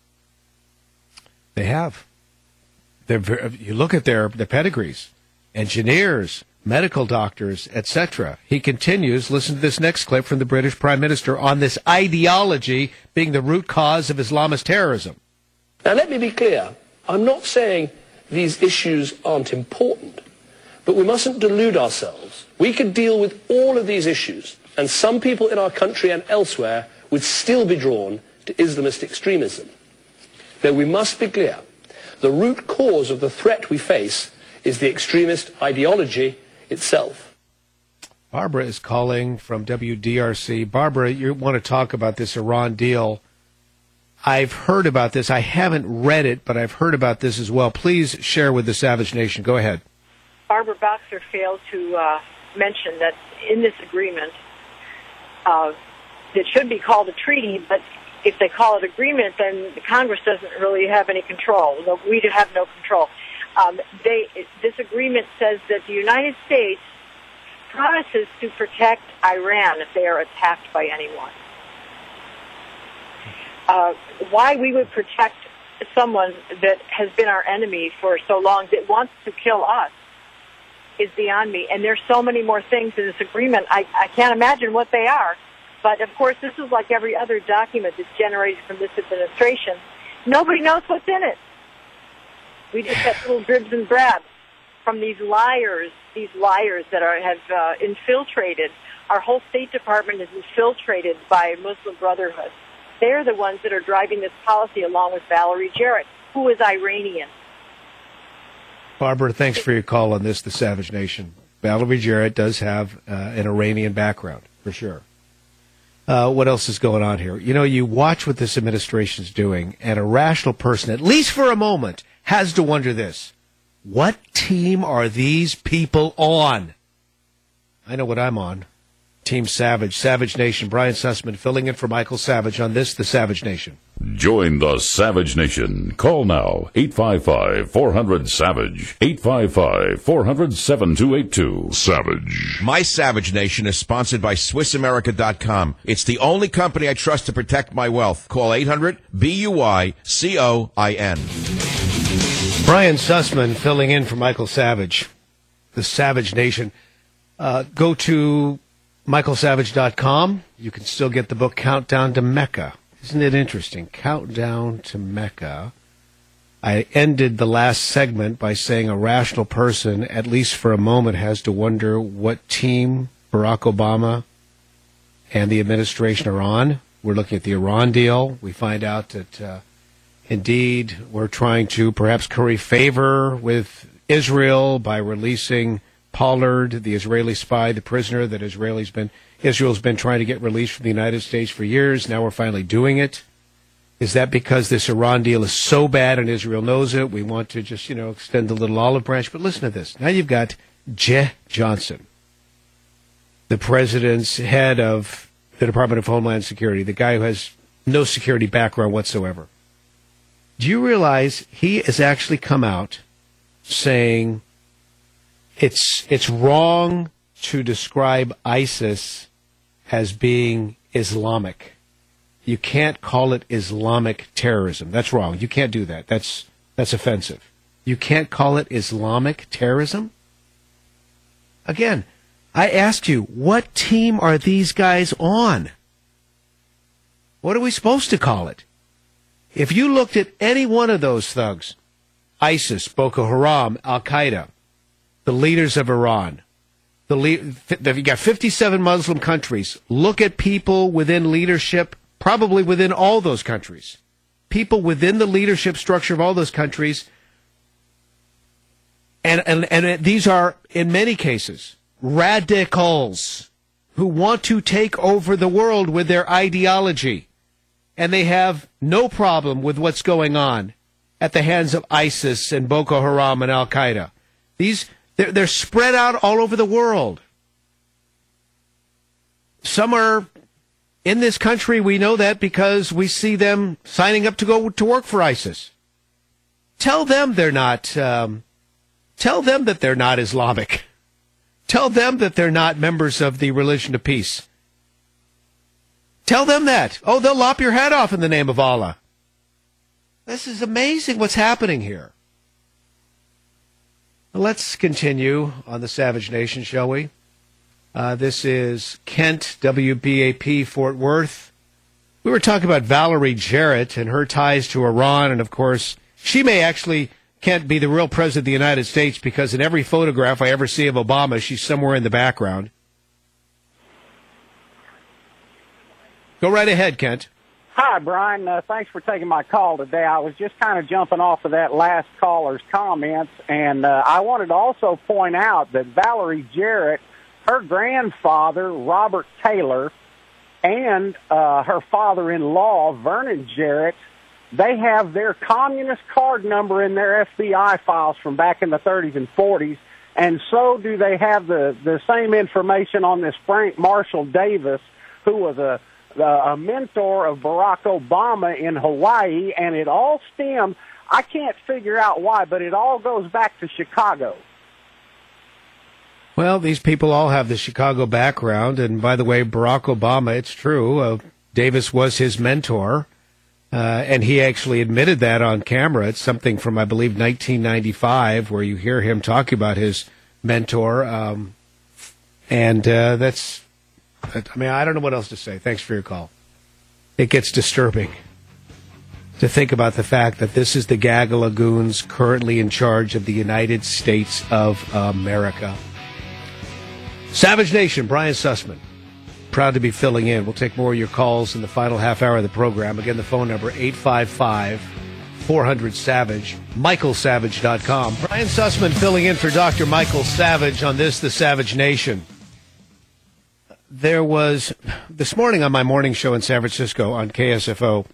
They have. You look at their pedigrees, engineers, medical doctors, etc. He continues, listen to this next clip from the British Prime Minister on this ideology being the root cause of Islamist terrorism. Now, let me be clear. I'm not saying these issues aren't important, but we mustn't delude ourselves. We could deal with all of these issues, and some people in our country and elsewhere would still be drawn to Islamist extremism. Now, we must be clear. The root cause of the threat we face is the extremist ideology itself. Barbara is calling from WDRC. Barbara, you want to talk about this Iran deal. I've heard about this. I haven't read it, but I've heard about this as well. Please share with the Savage Nation. Go ahead. Barbara Boxer failed to mention that in this agreement, it should be called a treaty, but if they call it agreement, then Congress doesn't really have any control. We have no control. This agreement says that the United States promises to protect Iran if they are attacked by anyone. Why we would protect someone that has been our enemy for so long, that wants to kill us, is beyond me. And there's so many more things in this agreement. I can't imagine what they are. But, of course, this is like every other document that's generated from this administration. Nobody knows what's in it. We just get little dribs and drabs from these liars that have infiltrated. Our whole State Department is infiltrated by Muslim Brotherhood. They're the ones that are driving this policy along with Valerie Jarrett, who is Iranian. Barbara, thanks for your call on this, the Savage Nation. Valerie Jarrett does have an Iranian background, for sure. What else is going on here? You know, you watch what this administration is doing, and a rational person, at least for a moment, has to wonder this. What team are these people on? I know what I'm on. Team Savage, Savage Nation. Brian Sussman filling in for Michael Savage on this, the Savage Nation. Join the Savage Nation. Call now, 855-400-SAVAGE, 855-400-7282. Savage. My Savage Nation is sponsored by SwissAmerica.com. It's the only company I trust to protect my wealth. Call 800-BUY-COIN. Brian Sussman filling in for Michael Savage, the Savage Nation. Go to MichaelSavage.com. You can still get the book Countdown to Mecca. Isn't it interesting? Countdown to Mecca. I ended the last segment by saying a rational person, at least for a moment, has to wonder what team Barack Obama and the administration are on. We're looking at the Iran deal. We find out that, indeed, we're trying to perhaps curry favor with Israel by releasing Pollard, the Israeli spy, the prisoner that Israel's been trying to get released from the United States for years. Now we're finally doing it. Is that because this Iran deal is so bad and Israel knows it? We want to just, extend the little olive branch. But listen to this. Now you've got Jeh Johnson, the president's head of the Department of Homeland Security, the guy who has no security background whatsoever. Do you realize he has actually come out saying it's wrong to describe ISIS as being Islamic. You can't call it Islamic terrorism. That's wrong. You can't do that. That's offensive. You can't call it Islamic terrorism? Again, I ask you, what team are these guys on? What are we supposed to call it? If you looked at any one of those thugs, ISIS, Boko Haram, Al-Qaeda, the leaders of Iran, you got 57 Muslim countries. Look at people within leadership, probably within all those countries. People within the leadership structure of all those countries. And these are, in many cases, radicals who want to take over the world with their ideology. And they have no problem with what's going on at the hands of ISIS and Boko Haram and Al-Qaeda. They're spread out all over the world. Some are in this country. We know that because we see them signing up to go to work for ISIS. Tell them they're not. Tell them that they're not Islamic. Tell them that they're not members of the religion of peace. Tell them that. Oh, they'll lop your head off in the name of Allah. This is amazing what's happening here. Let's continue on the Savage Nation, shall we? This is Kent, WBAP, Fort Worth. We were talking about Valerie Jarrett and her ties to Iran, and of course, she may actually can't be the real president of the United States because in every photograph I ever see of Obama, she's somewhere in the background. Go right ahead, Kent. Hi, Brian. Thanks for taking my call today. I was just kind of jumping off of that last caller's comments, and I wanted to also point out that Valerie Jarrett, her grandfather, Robert Taylor, and her father-in-law, Vernon Jarrett, they have their communist card number in their FBI files from back in the 30s and 40s, and so do they have the same information on this Frank Marshall Davis, who was a mentor of Barack Obama in Hawaii, and it all stems, I can't figure out why, but it all goes back to Chicago. Well, these people all have the Chicago background, and by the way, Barack Obama, it's true, Davis was his mentor, and he actually admitted that on camera. It's something from, I believe, 1995, where you hear him talking about his mentor, and that's... I mean, I don't know what else to say. Thanks for your call. It gets disturbing to think about the fact that this is the gaggle of goons currently in charge of the United States of America. Savage Nation, Brian Sussman, proud to be filling in. We'll take more of your calls in the final half hour of the program. Again, the phone number, 855-400-SAVAGE, michaelsavage.com. Brian Sussman filling in for Dr. Michael Savage on this, the Savage Nation. There was, this morning on my morning show in San Francisco on KSFO,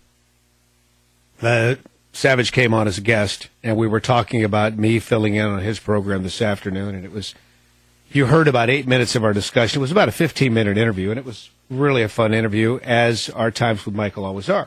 Savage came on as a guest, and we were talking about me filling in on his program this afternoon, and it was, you heard about 8 minutes of our discussion. It was about a 15-minute interview, and it was really a fun interview, as our times with Michael always are.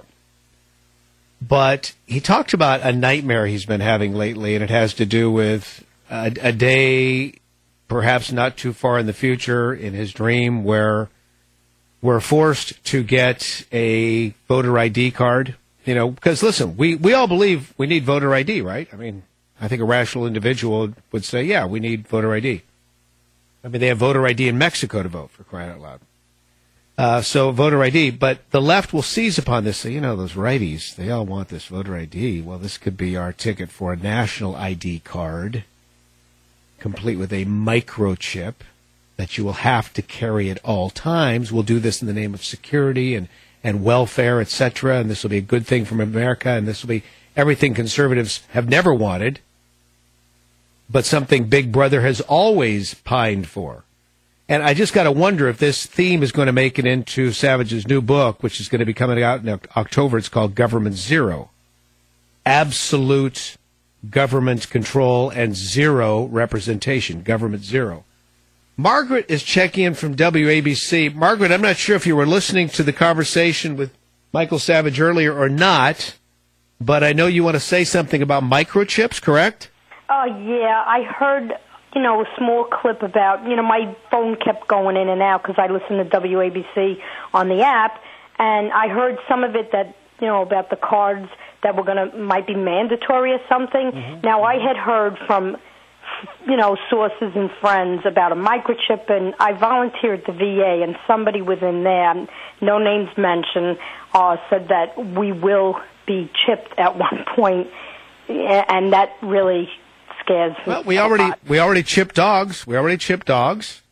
But he talked about a nightmare he's been having lately, and it has to do with a day perhaps not too far in the future in his dream where we're forced to get a voter ID card. You know, because listen, we all believe we need voter ID, right? I mean, I think a rational individual would say, yeah, we need voter ID. I mean, they have voter ID in Mexico to vote, for crying out loud. So voter ID, but the left will seize upon this. Say, you know, those righties, they all want this voter ID. Well, this could be our ticket for a national ID card, complete with a microchip that you will have to carry at all times. We'll do this in the name of security and welfare, etc., and this will be a good thing from America, and this will be everything conservatives have never wanted, but something Big Brother has always pined for. And I just got to wonder if this theme is going to make it into Savage's new book, which is going to be coming out in October. It's called Government Zero. Absolute government control and zero representation. Government zero. Margaret is checking in from WABC. Margaret, I'm not sure if you were listening to the conversation with Michael Savage earlier or not, but I know you want to say something about microchips, correct? Yeah, I heard, a small clip about, my phone kept going in and out because I listened to WABC on the app, and I heard some of it that, about the cards that might be mandatory or something. Mm-hmm. Now, I had heard from, sources and friends about a microchip, and I volunteered at the VA, and somebody within there, no names mentioned, said that we will be chipped at one point, and that really scares me. Well, we already chipped dogs. We already chipped dogs.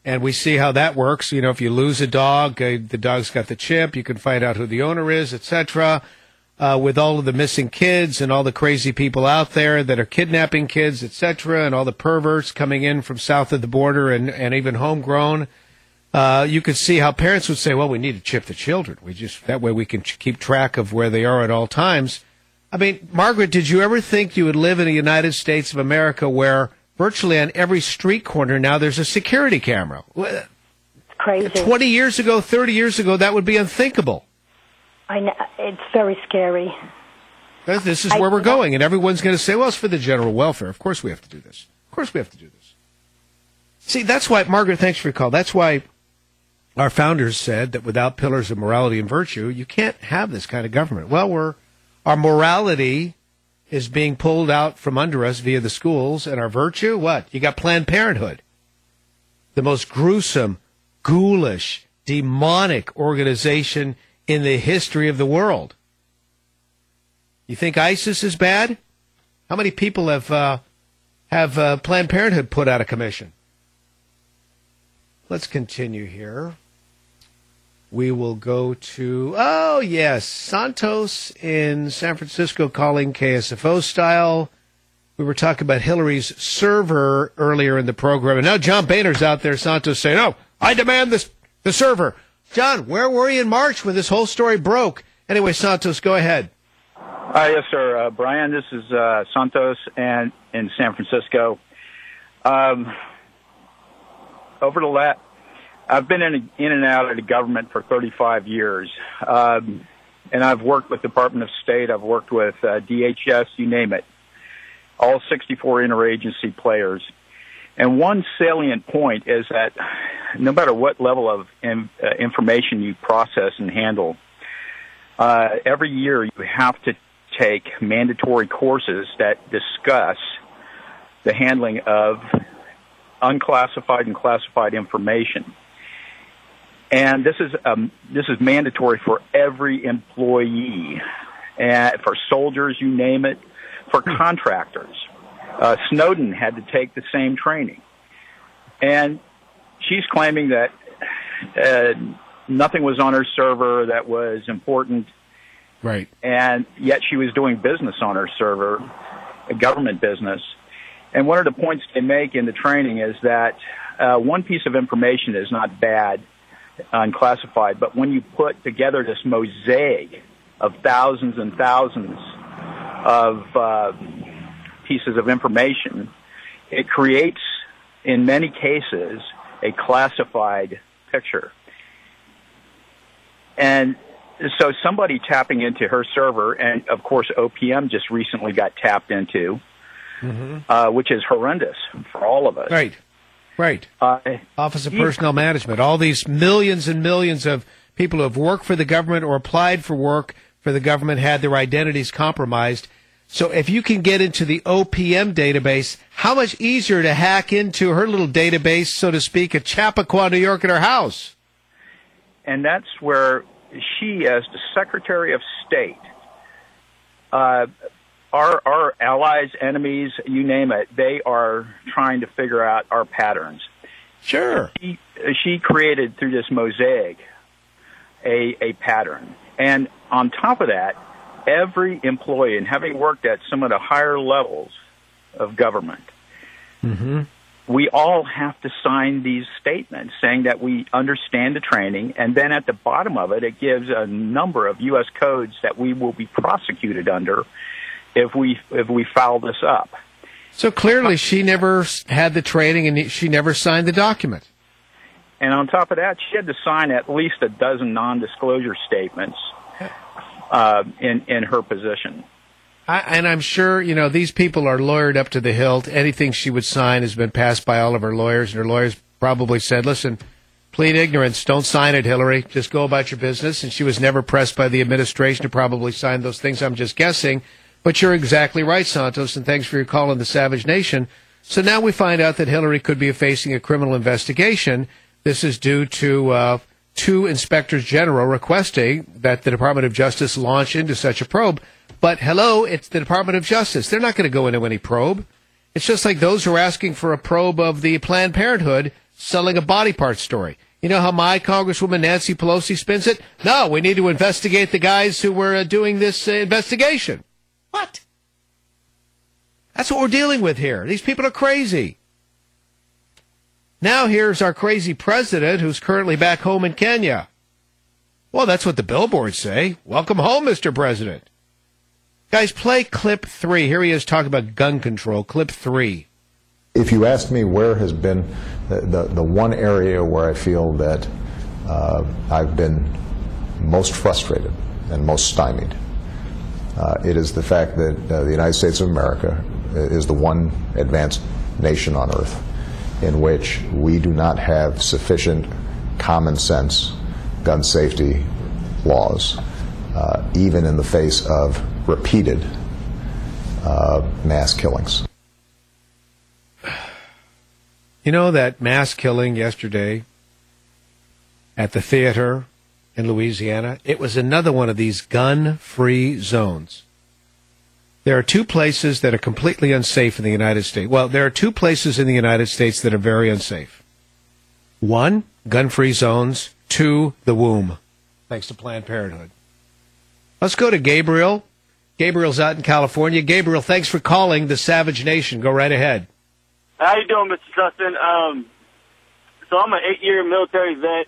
And we see how that works. You know, if you lose a dog, the dog's got the chip. You can find out who the owner is, etc. With all of the missing kids and all the crazy people out there that are kidnapping kids, etc., and all the perverts coming in from south of the border and even homegrown, you could see how parents would say, well, we need to chip the children. That way we can keep track of where they are at all times. I mean, Margaret, did you ever think you would live in the United States of America where virtually on every street corner now there's a security camera? It's crazy. 20 years ago, 30 years ago, that would be unthinkable. I know. It's very scary. This is where we're going, and everyone's going to say, well, it's for the general welfare. Of course we have to do this. Of course we have to do this. See, that's why, Margaret, thanks for your call. That's why our founders said that without pillars of morality and virtue, you can't have this kind of government. Well, our morality is being pulled out from under us via the schools, and our virtue, what? You got Planned Parenthood, the most gruesome, ghoulish, demonic organization in the history of the world. You think ISIS is bad? How many people have Planned Parenthood put out of commission? Let's continue here. We will go to, Santos in San Francisco calling KSFO style. We were talking about Hillary's server earlier in the program, and now John Boehner's out there, Santos, saying, no, I demand the server. John, where were you in March when this whole story broke? Anyway, Santos, go ahead. Yes, sir. Brian, this is Santos and in San Francisco. I've been in and out of the government for 35 years, and I've worked with Department of State. I've worked with DHS, you name it, all 64 interagency players. And one salient point is that no matter what level of information you process and handle, every year you have to take mandatory courses that discuss the handling of unclassified and classified information. And this is mandatory for every employee, and for soldiers, you name it, for contractors. Snowden had to take the same training. And she's claiming that nothing was on her server that was important. Right. And yet she was doing business on her server, a government business. And one of the points they make in the training is that one piece of information is not bad, unclassified, but when you put together this mosaic of thousands and thousands of pieces of information, it creates, in many cases, a classified picture. And so somebody tapping into her server, and of course OPM just recently got tapped into, which is horrendous for all of us. Right. Office of Personnel Management. All these millions and millions of people who have worked for the government or applied for work for the government had their identities compromised. So if you can get into the OPM database, how much easier to hack into her little database, so to speak, at Chappaqua, New York, at her house? And that's where she, as the Secretary of State, our allies, enemies, you name it, they are trying to figure out our patterns. Sure. She created, through this mosaic, a pattern. And on top of that, every employee, and having worked at some of the higher levels of government, we all have to sign these statements saying that we understand the training, and then at the bottom of it, it gives a number of U.S. codes that we will be prosecuted under if we foul this up. So clearly she never had the training and she never signed the document. And on top of that, she had to sign at least a dozen non-disclosure statements in her position. And I'm sure, these people are lawyered up to the hilt. Anything she would sign has been passed by all of her lawyers, and her lawyers probably said, listen, plead ignorance, don't sign it, Hillary, just go about your business. And she was never pressed by the administration to probably sign those things. I'm just guessing. But you're exactly right, Santos, and thanks for your call on the Savage Nation. So now we find out that Hillary could be facing a criminal investigation. This is due to two inspectors general requesting that the Department of Justice launch into such a probe. But hello, it's the Department of Justice. They're not going to go into any probe. It's just like those who are asking for a probe of the Planned Parenthood selling a body part story. You know how my Congresswoman Nancy Pelosi spins it? No, we need to investigate the guys who were doing this investigation. What? That's what we're dealing with here. These people are crazy. Now here's our crazy president who's currently back home in Kenya. Well, that's what the billboards say. Welcome home, Mr. President. Guys, play clip 3. Here he is talking about gun control. Clip 3. If you ask me where has been the one area where I feel that I've been most frustrated and most stymied, it is the fact that the United States of America is the one advanced nation on earth in which we do not have sufficient common sense gun safety laws, even in the face of repeated mass killings. You know that mass killing yesterday at the theater in Louisiana? It was another one of these gun-free zones. There are 2 places that are completely unsafe in the United States. Well, there are 2 places in the United States that are very unsafe. 1, gun-free zones. 2, the womb, thanks to Planned Parenthood. Let's go to Gabriel. Gabriel's out in California. Gabriel, thanks for calling the Savage Nation. Go right ahead. How you doing, Mr. Sutton? So I'm an 8-year military vet.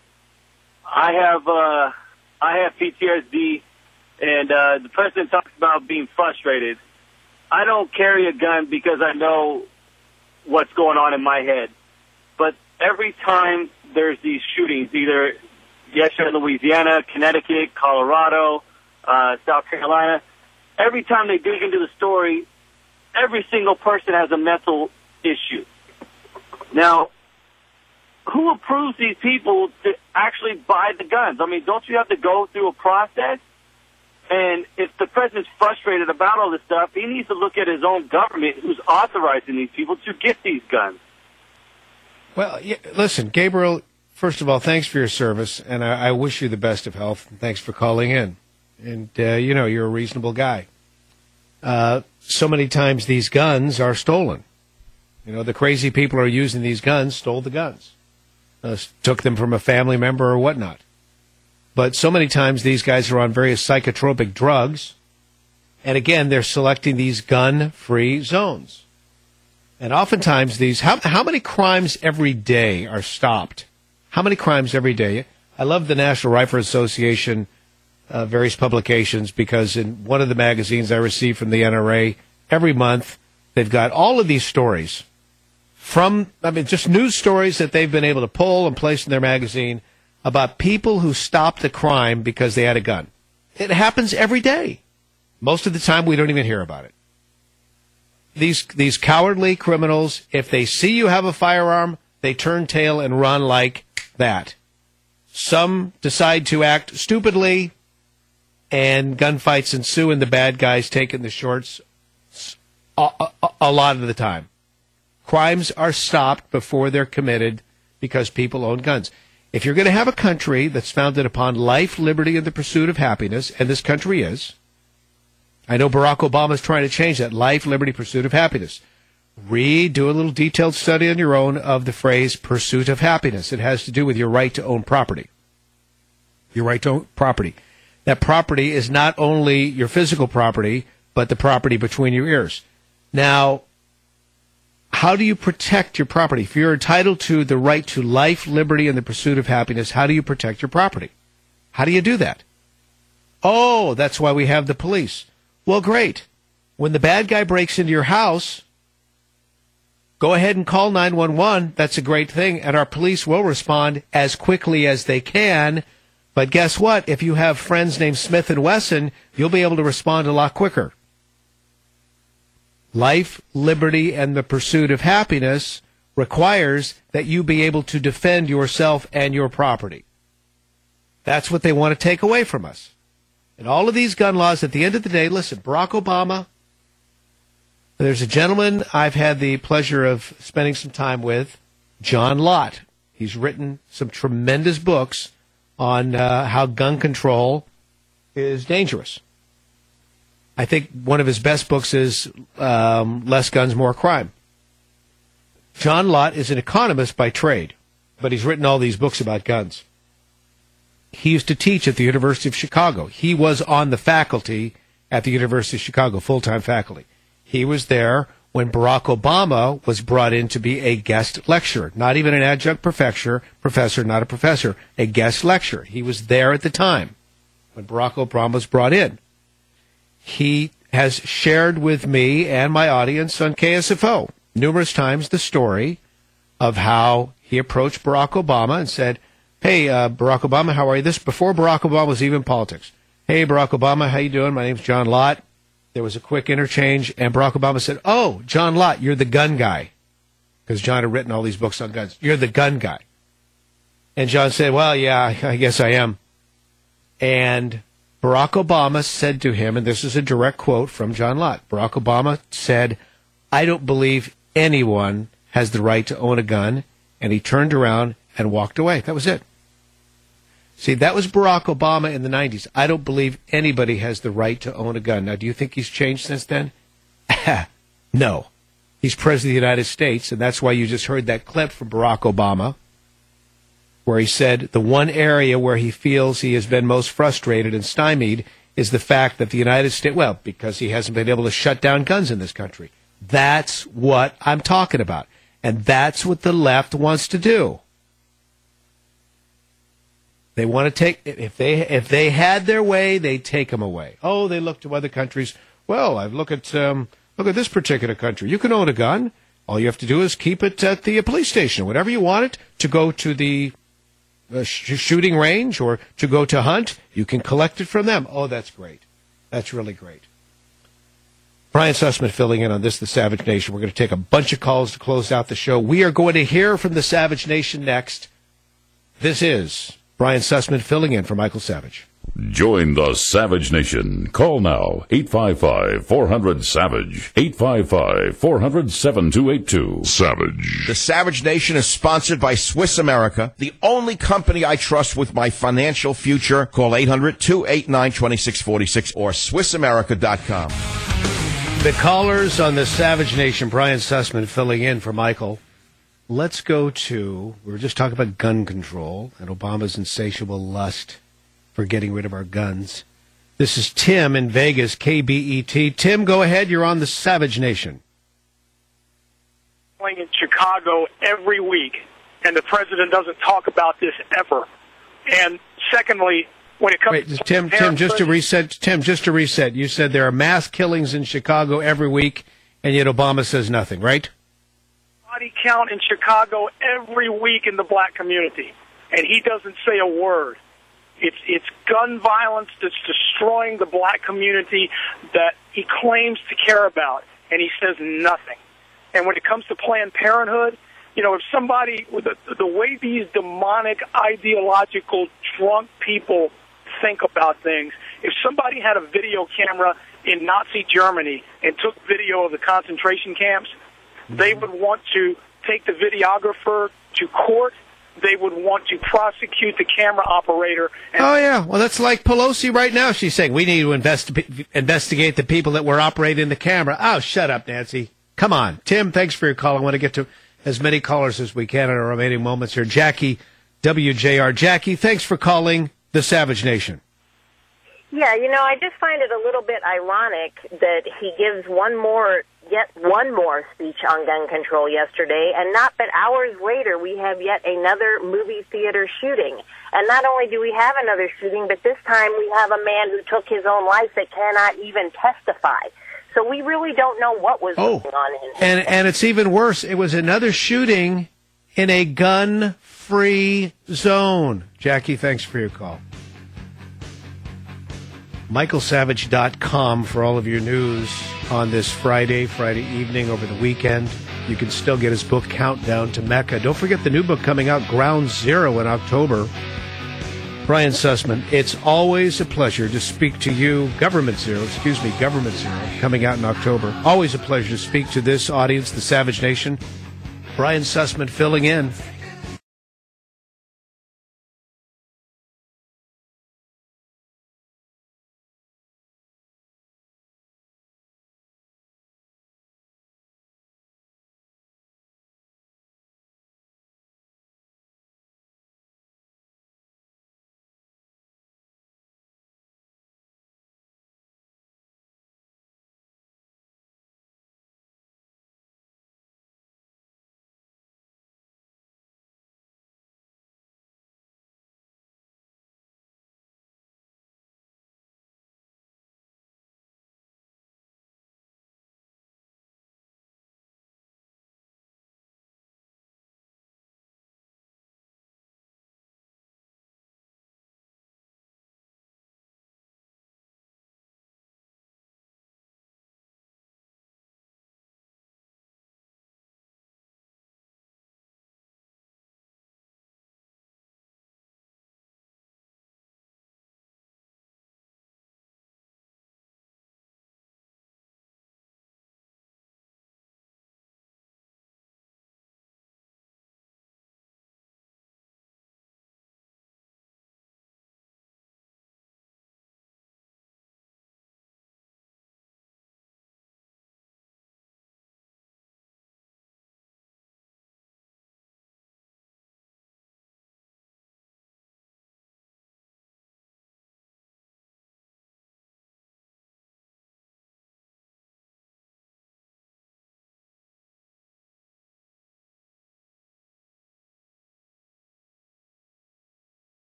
I have PTSD, and the president talks about being frustrated. I don't carry a gun because I know what's going on in my head. But every time there's these shootings, either yesterday in Louisiana, Connecticut, Colorado, South Carolina, every time they dig into the story, every single person has a mental issue. Now, who approves these people to actually buy the guns? I mean, don't you have to go through a process? And if the president's frustrated about all this stuff, he needs to look at his own government who's authorizing these people to get these guns. Well, listen, Gabriel, first of all, thanks for your service, and I wish you the best of health, and thanks for calling in. And, you're a reasonable guy. So many times these guns are stolen. The crazy people who are using these guns stole the guns, took them from a family member or whatnot. But so many times these guys are on various psychotropic drugs, and again, they're selecting these gun-free zones. And oftentimes these, how many crimes every day are stopped? How many crimes every day? I love the National Rifle Association, various publications, because in one of the magazines I received from the NRA, every month they've got all of these stories just news stories that they've been able to pull and place in their magazine about people who stopped a crime because they had a gun. It happens every day. Most of the time we don't even hear about it. These cowardly criminals, if they see you have a firearm, they turn tail and run like that. Some decide to act stupidly, and gunfights ensue, and the bad guys taking the shorts a lot of the time. Crimes are stopped before they're committed because people own guns. If you're going to have a country that's founded upon life, liberty, and the pursuit of happiness, and this country is, I know Barack Obama's trying to change that, life, liberty, pursuit of happiness. Do a little detailed study on your own of the phrase pursuit of happiness. It has to do with your right to own property. Your right to own property. That property is not only your physical property, but the property between your ears. Now, how do you protect your property? If you're entitled to the right to life, liberty, and the pursuit of happiness, how do you protect your property? How do you do that? Oh, that's why we have the police. Well, great. When the bad guy breaks into your house, go ahead and call 911. That's a great thing, and our police will respond as quickly as they can. But guess what? If you have friends named Smith & Wesson, you'll be able to respond a lot quicker. Life, liberty, and the pursuit of happiness requires that you be able to defend yourself and your property. That's what they want to take away from us. And all of these gun laws, at the end of the day, listen, Barack Obama, there's a gentleman I've had the pleasure of spending some time with, John Lott. He's written some tremendous books on how gun control is dangerous. I think one of his best books is Less Guns, More Crime. John Lott is an economist by trade. but he's written all these books about guns. He used to teach at the University of Chicago. He was on the faculty at the University of Chicago, full-time faculty. He was there when Barack Obama was brought in to be a guest lecturer, not even an adjunct professor, not a professor, a guest lecturer. He was there at the time when Barack Obama was brought in. He has shared with me and my audience on KSFO numerous times the story of how he approached Barack Obama and said, hey, Barack Obama, how are you? This before Barack Obama was even in politics. Hey, Barack Obama, how you doing? My name's John Lott. There was a quick interchange, and Barack Obama said, oh, John Lott, you're the gun guy. Because John had written all these books on guns. You're the gun guy. And John said, well, yeah, I guess I am. And Barack Obama said to him, and this is a direct quote from John Lott, Barack Obama said, I don't believe anyone has the right to own a gun. And he turned around and walked away. That was it. See, that was Barack Obama in the 90s. I don't believe anybody has the right to own a gun. Now, do you think he's changed since then? No. He's president of the United States, and that's why you just heard that clip from Barack Obama where he said the one area where he feels he has been most frustrated and stymied is the fact that the United States, well, because he hasn't been able to shut down guns in this country. That's what I'm talking about. And that's what the left wants to do. They want to take, if they had their way, they take them away. Oh, they look to other countries. Well, I look at this particular country. You can own a gun. All you have to do is keep it at the police station, whenever you want it, to go to the shooting range or to go to hunt. You can collect it from them. Oh, that's great. That's really great. Brian Sussman filling in on this, the Savage Nation. We're going to take a bunch of calls to close out the show. We are going to hear from the Savage Nation next. This is Brian Sussman filling in for Michael Savage. Join the Savage Nation. Call now, 855-400-SAVAGE, 855-400-7282. Savage. The Savage Nation is sponsored by Swiss America, the only company I trust with my financial future. Call 800-289-2646 or SwissAmerica.com. The callers on the Savage Nation, Brian Sussman filling in for Michael. Let's go to, we were just talking about gun control and Obama's insatiable lust for getting rid of our guns. This is Tim in Vegas, KBET. Tim, go ahead. You're on the Savage Nation. In Chicago every week, and the president doesn't talk about this ever. And secondly, when it comes to Tim, just to reset, you said there are mass killings in Chicago every week, and yet Obama says nothing, right? Body count in Chicago every week in the black community, and he doesn't say a word. It's gun violence that's destroying the black community that he claims to care about, and he says nothing. And when it comes to Planned Parenthood, you know, if somebody, with the way these demonic, ideological, drunk people think about things, if somebody had a video camera in Nazi Germany and took video of the concentration camps, they would want to take the videographer to court. They would want to prosecute the camera operator. Oh, yeah. Well, that's like Pelosi right now. She's saying we need to investigate the people that were operating the camera. Oh, shut up, Nancy. Come on. Tim, thanks for your call. I want to get to as many callers as we can in our remaining moments here. Jackie, WJR. Jackie, thanks for calling the Savage Nation. Yeah, you know, I just find it a little bit ironic that he gives yet one more speech on gun control yesterday, and not but hours later we have yet another movie theater shooting. And not only do we have another shooting, but this time we have a man who took his own life that cannot even testify. So we really don't know what was going on in here. And it's even worse. It was another shooting in a gun-free zone. Jackie, thanks for your call. MichaelSavage.com for all of your news on this Friday evening, over the weekend. You can still get his book, Countdown to Mecca. Don't forget the new book coming out, Ground Zero, in October. Brian Sussman, it's always a pleasure to speak to you. Government Zero, coming out in October. Always a pleasure to speak to this audience, the Savage Nation. Brian Sussman filling in.